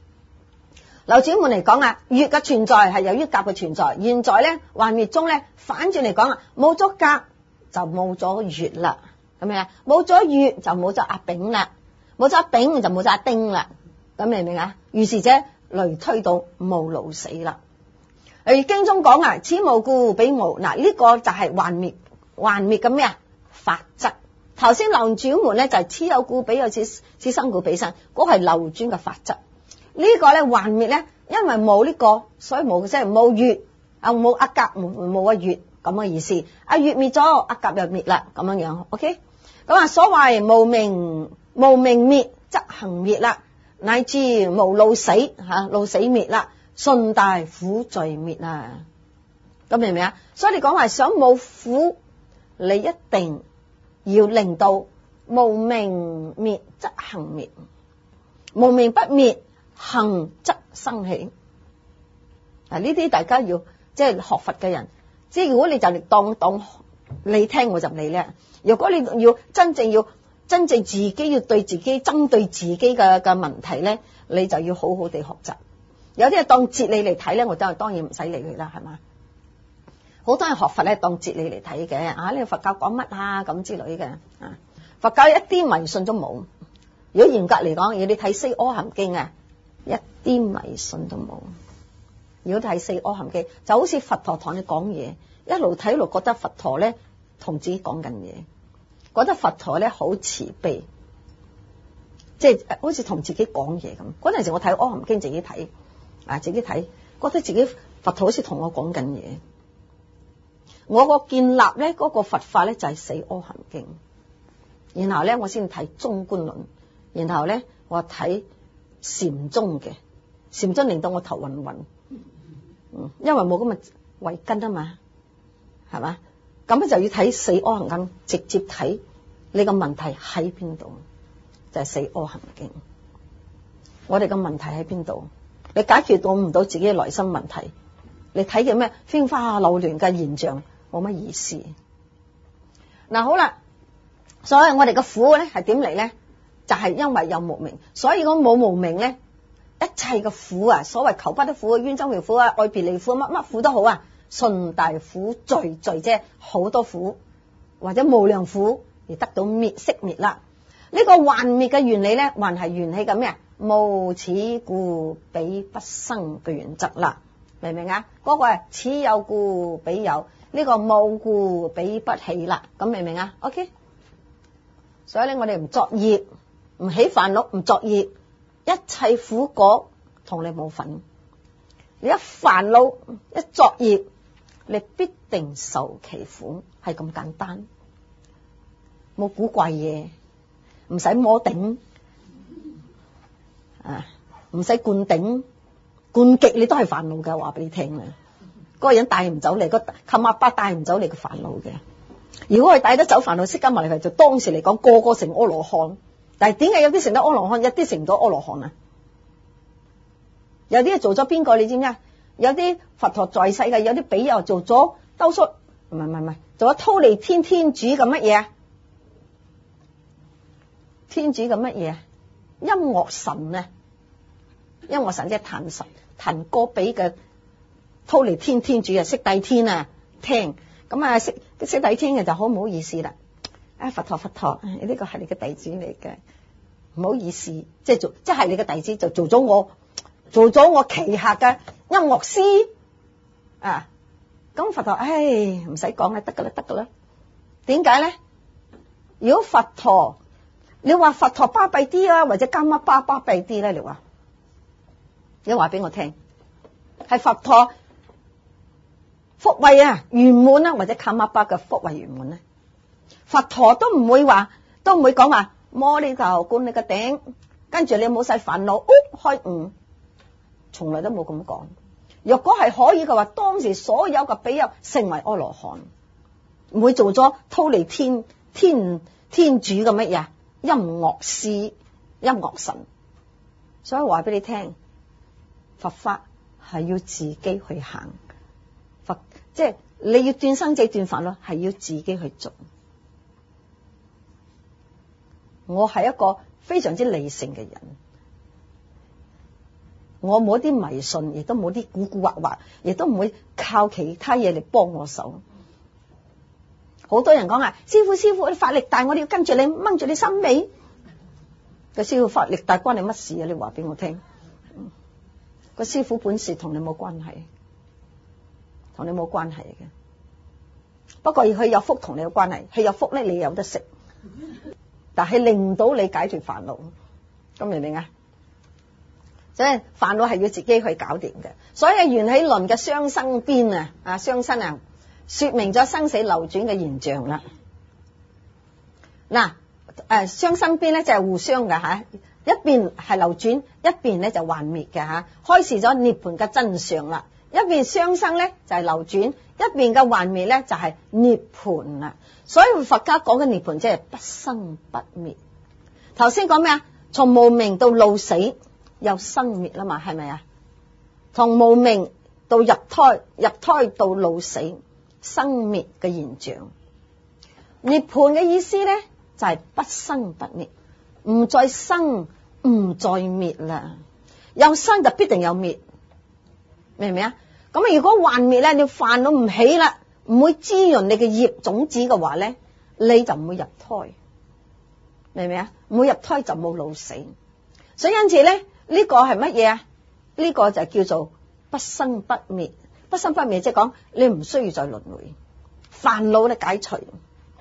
月嘅存在係由於甲嘅存在。現在咧幻滅中咧反轉嚟講啊，冇咗甲就冇咗月啦，係咪啊？冇咗月就冇咗阿丙啦，冇咗阿丙就冇咗阿丁啦。咁明唔明啊？如是者類推到無老死啦。而經中講啊，此無故彼無，嗱呢個就係幻滅嘅咩啊法則。頭先流轉門咧就係此有故彼有，此生故彼生，嗰係流轉嘅法則。呢個咧幻滅咧，因為冇呢個，所以冇即係冇月啊，冇阿甲冇阿月咁嘅意思。阿月滅咗，阿甲又滅啦，咁樣樣。OK， 咁啊，所謂無明滅則行滅啦，乃至無老死老死滅啦，順大苦罪滅啊。咁明唔明啊？所以你講話想冇苦，你一定要令到無明滅則行滅，無明不滅，行則生起。嗱，呢啲大家要即係學佛嘅人，即係如果你就嚟當你聽我就你咧。如果你要真正自己要對自己針對自己嘅問題咧，你就要好好地學習。有啲係當哲理嚟睇咧，我當然唔使理佢啦，係嘛？好多人學佛咧當哲理嚟睇嘅，呢個佛教講乜啊咁之類嘅啊。佛教一啲迷信都冇。如果嚴格嚟講，如果你睇《四阿含經》啊，一啲迷信都冇。如果睇《四阿含經》，就好似佛陀同你講嘢，一路睇一路覺得佛陀咧同自己講緊嘢，覺得佛陀咧好慈悲，即係好似同自己講嘢咁。嗰陣時我睇《阿含經》自己睇，覺得自己佛陀好似同我講緊嘢。我個建立咧嗰個佛法咧就係《四阿含經》，然後咧我先睇《中觀論》，然後咧我睇禪宗嘅，禪宗令到我頭暈暈，因為冇咁嘅慧根啊嘛，係嘛？咁就要睇《四阿含經》，直接睇你個問題喺邊度，就係《四阿含經》。我哋個問題喺邊度？你解決到唔到自己嘅內心問題，你睇嘅咩天花流亂嘅現象冇乜意思。嗱，好啦，所以我哋嘅苦咧係點嚟咧？就係因為有無明，所以我冇無明咧，一切嘅苦啊，所謂求不得苦、冤憎會苦啊、愛別離苦，乜苦都好啊，順大苦罪啫，好多苦或者無量苦而得到熄滅啦。呢個幻滅嘅原理咧，還係緣起嘅咩啊？無此故彼不生嘅原則啦，明唔明啊？嗰個係此有故彼有，呢個無故彼不起啦，咁明唔明啊 ？OK， 所以咧我哋唔作業，唔起煩惱，唔作業，一切苦果同你冇份。你一煩惱一作業，你必定受其苦，係咁簡單，冇古怪嘢，唔使摸頂。唔使灌頂，灌極你都係煩惱嘅，話俾你聽啊！嗰個人帶唔走你，個冚阿爸帶唔走你嘅煩惱嘅。如果佢帶得走煩惱，釋迦牟尼佛就當時嚟講個個成阿羅漢。但係點解有啲成得阿羅漢，有啲成唔到阿羅漢啊？有啲係做咗邊個你知唔知啊？有啲佛陀在世嘅，有啲比丘做咗兜率，唔係，做咗忉利天天主嘅乜嘢啊？天主嘅乜嘢啊？音樂神啊！ 音樂神即係彈歌俾嘅忉利天天主啊，釋帝天啊聽，咁啊釋帝天嘅就好唔好意思啦。佛陀，呢個係你嘅弟子嚟嘅，唔好意思，即係你嘅弟子就做咗我旗下嘅音樂師啊。咁佛陀，唔使講啦，得噶啦。點解咧？如果佛陀，你話佛陀巴閉啲啊，或者加乜巴閉啲咧？你話俾我聽，係佛陀福慧啊圓滿啊，或者卡乜巴嘅福慧圓滿咧？佛陀都唔會講話摸你頭灌你個頂，跟住你冇晒煩惱，開悟，從來都冇咁講。若果係可以嘅話，當時所有嘅比丘成為阿羅漢，唔會做咗忉利天主嘅乜嘢音樂師、音樂神。所以話俾你聽，佛法係要自己去行，即係你要斷生死斷煩惱，係要自己去做。我係一個非常之理性嘅人，我冇啲迷信，亦都冇啲古古惑惑，亦都唔會靠其他嘢嚟幫我手。好多人講啊，師傅，你法力大，我哋要跟住你，掹住你心尾。個師傅法力大關你乜事啊？你話俾我聽。個師傅本事同你冇關係，同你冇關係嘅。不過佢有福同你有關係，佢有福咧，你有得食。但係令到你解決煩惱，咁明唔明啊？即係煩惱係要自己去搞掂嘅。所以緣起論嘅雙生邊雙生啊，說明咗生死流轉嘅現象啦。嗱，雙生邊咧就係互相嘅吓，一邊係流轉，一邊咧就幻滅嘅吓，開示咗涅槃嘅真相啦。一邊雙生咧就係流轉，一邊嘅幻滅咧就係涅槃啦。所以佛家講嘅涅槃即係不生不滅。頭先講咩啊？從無明到老死有生滅啦嘛，係咪啊？從無明到入胎，入胎到老死，生滅嘅現象。涅槃嘅意思咧就係不生不滅，唔再生唔再滅啦。有生就必定有滅，明唔明啊？咁如果幻滅咧，你煩惱唔起啦，唔會滋潤你嘅業種子嘅話咧，你就唔會入胎，明唔明啊？唔會入胎就冇老死。所以因此咧，呢個係乜嘢啊？呢個就叫做不生不滅。不生不滅即係講你唔需要再輪迴，煩惱咧解除。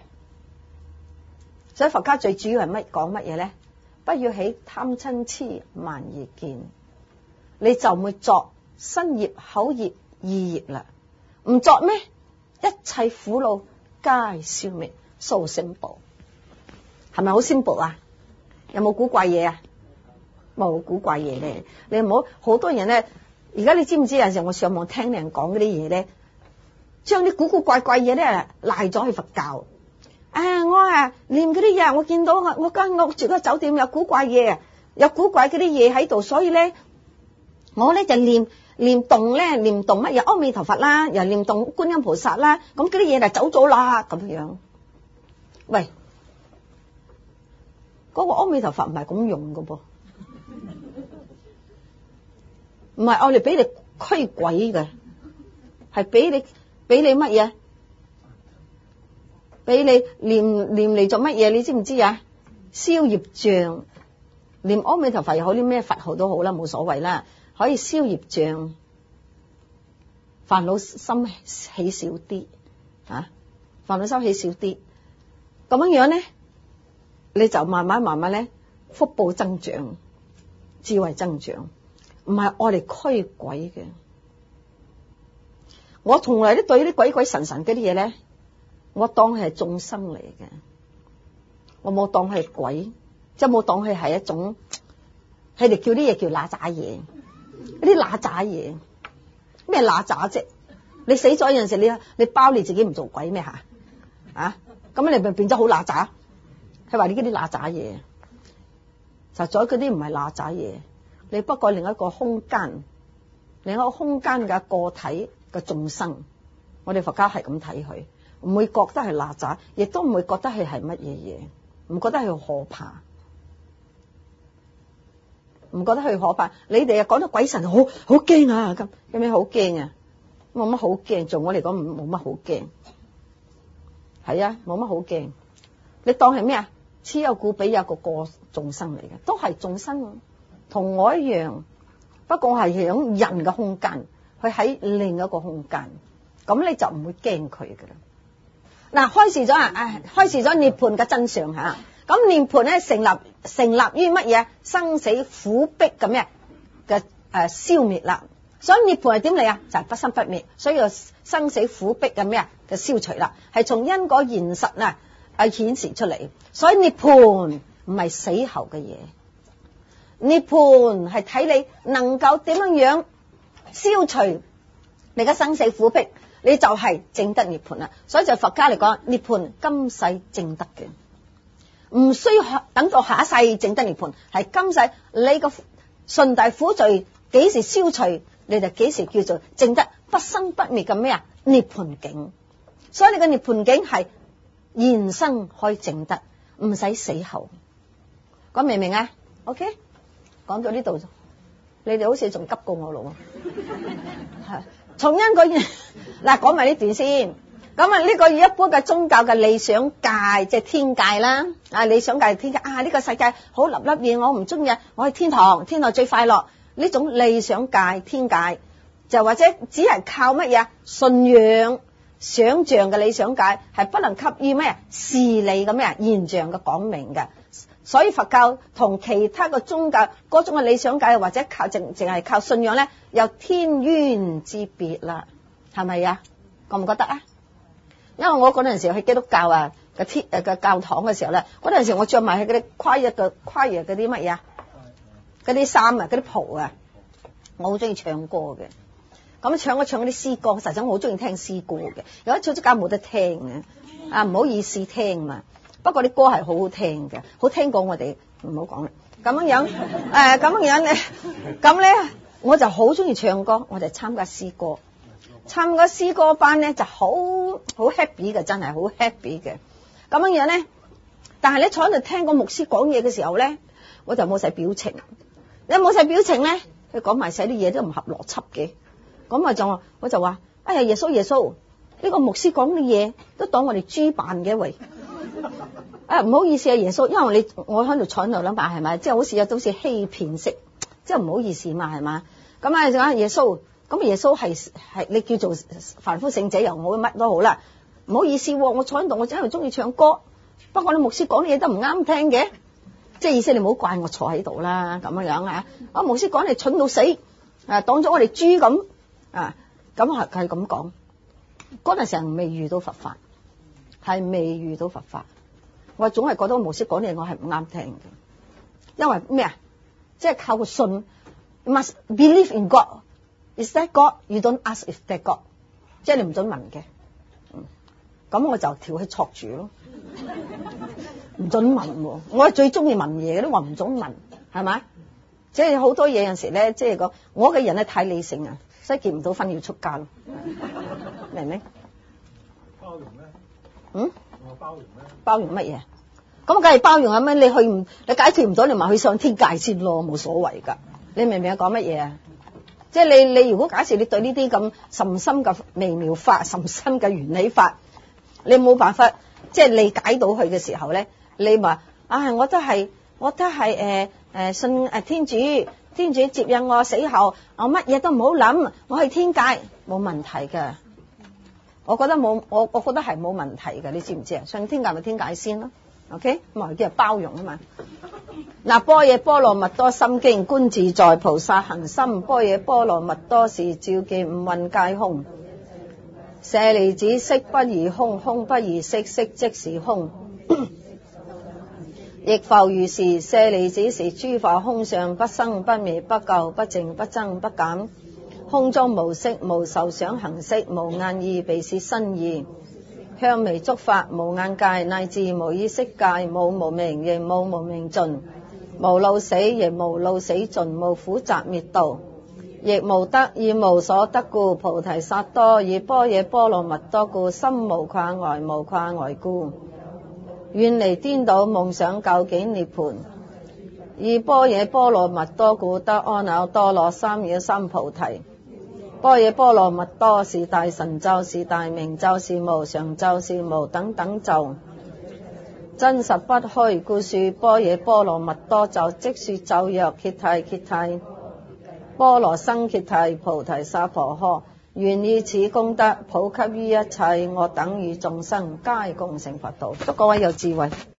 所以佛家最主要係講乜嘢咧？不要起貪嗔癡慢疑見，你就唔會作身業口業意業啦。唔作咩？一切苦惱皆消滅。So simple， 係咪好 simple 啊？有冇古怪嘢啊？冇古怪嘢咧。你唔好，好多人咧，而家你知唔知有陣時我上網聽人講嗰啲嘢咧，將啲古古怪怪嘢咧賴咗去佛教。我念嗰啲嘢，我見到我間屋住個酒店有古怪嘢，有古怪嗰啲嘢喺度，所以咧我咧就念動乜嘢阿彌陀佛啦，又念動觀音菩薩啦，咁嗰啲嘢就走咗啦咁樣。喂，嗰個阿彌陀佛唔係咁用噶噃，唔係我哋俾你驅鬼嘅，係俾你乜嘢？俾你念嚟做乜嘢？你知唔知啊？消業障，念阿彌陀佛又好，啲咩佛號都好啦，冇所謂啦，可以消業障，煩惱心起少啲啊，煩惱心起少啲，咁樣咧，你就慢慢咧，福報增長，智慧增長，唔係愛嚟驅鬼嘅。我從來都對啲鬼神嗰啲嘢咧，我當佢係眾生嚟嘅，我冇當佢係鬼，即係冇當佢係一種，佢哋叫啲嘢叫乸渣嘢，啲乸渣嘢，咩乸渣啫？你死咗有陣時，你包你自己唔做鬼咩吓？啊，咁你咪變咗好乸渣？佢話你嗰啲乸渣嘢，實在嗰啲唔係乸渣嘢，你不過另一個空間，另一個空間嘅個體嘅眾生，我哋佛家係咁睇佢。唔會覺得係邋遢，亦都唔會覺得係乜嘢嘢，唔覺得係可怕。 唔覺得佢可怕。你哋啊講到鬼神好驚啊，咁有咩好驚啊？冇乜好驚，做我嚟講冇乜好驚。係啊，冇乜好驚。你當係咩啊？此有故彼有個眾生嚟嘅，都係眾生，同我一樣。不過我係響人嘅空間，佢喺另一個空間，咁你就唔會驚佢噶啦。嗱，開示咗涅槃嘅真相吓。咁涅槃咧成立於乜嘢？生死苦逼咁嘅消滅啦。所以涅槃係點嚟啊？就係不生不滅，所以生死苦逼嘅咩啊嘅消除啦，係從因果現實啊顯示出嚟。所以涅槃唔係死後嘅嘢，涅槃係睇你能夠點樣消除你嘅生死苦逼，你就係證得涅槃啦。所以就佛家嚟講，涅槃今世證得嘅。唔需要等到下一世證得涅槃，係今世你個順大苦罪幾時消除，你就幾時叫做證得不生不滅嘅咩啊涅槃境。所以你嘅涅槃境係現生可以證得，唔使死後。講明唔明啊 ？OK， 講到呢度，你哋好似仲急過我咯。係從因果嗱，講埋呢段先。咁啊，呢個一般嘅宗教嘅理想界，即係天界啦。啊，理想界天界啊，呢個世界好立粒嘢，我唔中意，我去天堂，天堂最快樂。呢種理想界天界，就或者只係靠乜嘢信仰想象嘅理想界，係不能給予咩事理嘅咩現象嘅講明嘅。所以佛教同其他嘅宗教嗰種嘅理想界，或者靠淨係靠信仰咧，有天淵之別啦，係咪啊？覺唔覺得啊？因為我嗰陣時去基督教啊嘅教堂嘅時候咧，嗰陣時我着埋係嗰啲跨越嗰啲乜嘢啊，嗰啲衫啊，嗰啲袍啊，我好中意唱歌嘅。咁唱嗰啲詩歌，實際我好中意聽詩歌嘅。有啲基督教冇得聽嘅，啊唔好意思聽嘛。不過啲歌係好好聽嘅，好聽過我哋唔好講啦。咁樣咧，咁咧我就好中意唱歌，我就參加詩歌。參加詩歌班咧就好 happy 嘅，真係好 happy 嘅。咁樣咧，但係你坐喺度聽個牧師講嘢嘅時候咧，我就冇晒表情。你冇晒表情咧，佢講埋晒啲嘢都唔合邏輯嘅。咁我就話，哎呀耶穌，呢個牧師講啲嘢都當我哋豬扮嘅喂。啊唔好意思啊耶穌，因為我喺度坐喺度諗下係咪，即係好似有好似欺騙式，即係唔好意思嘛係嘛。咁啊就講耶穌。咁耶穌係你叫做凡夫聖者又好乜都好啦，唔好意思，我坐喺度，我真係中意唱歌，不過你牧師講啲嘢都唔啱聽嘅，即係意思你唔好怪我坐喺度啦，咁樣啊，啊牧師講你蠢到死，啊當咗我哋豬咁，啊咁係咁講，嗰陣時候未遇到佛法，係未遇到佛法，我總係覺得牧師講啲嘢我係唔啱聽嘅，因為咩啊，即係靠個信 ，you must believe in God。Is that God? You don't ask if that God， 即係你唔准問嘅，咁我就條氣戳住咯，唔准問喎。我係最中意問嘢嘅，都話唔准問，係咪？即係好多嘢有陣時咧，即係講我嘅人咧太理性啊，所以結唔到婚要出家咯，明唔明？包容咧？我包容咧？包容乜嘢？咁梗係包容啊！咩？你解決唔到，你咪去上天界先咯，冇所謂㗎。你明唔明我講乜嘢啊？即係你如果假設你對呢啲咁甚深嘅微妙法、甚深嘅緣起法，你冇辦法即係理解到佢嘅時候咧，你話我都係信天主接引我死後，我乜嘢都唔好諗，我去天界冇問題嘅。我覺得係冇問題嘅，你知唔知啊？信天界咪天界先咯。OK， 咁啊叫包容啊嘛。嗱，般若波羅蜜多心經觀自在菩薩行深，般若波羅蜜多時照見五蘊皆空，舍利子，色不異空，空不異色，色即是空。亦復如是，舍利子是諸法空相，不生不滅，不垢不淨，不增不減，空中無色無受想行識，無眼耳鼻舌身意，香味觸法，無眼界，乃至無意識界，無無明亦無無明盡，無老死亦無老死盡，無苦集滅道，亦無得以無所得故，菩提薩埵以般若波羅蜜多故，心無掛礙，無掛礙故，遠離顛倒夢想究竟涅槃， 以般若波羅蜜多故得阿耨多羅三藐三菩提。般若波羅蜜多是大神咒，是大明咒，是無常咒，是無等等咒，真實不虛，故說般若波羅蜜多咒。即說咒曰：揭諦揭諦，波羅僧揭諦，菩提薩婆訶。願以此功德普及於一切我等與眾生，皆共成佛道。祝各位有智慧。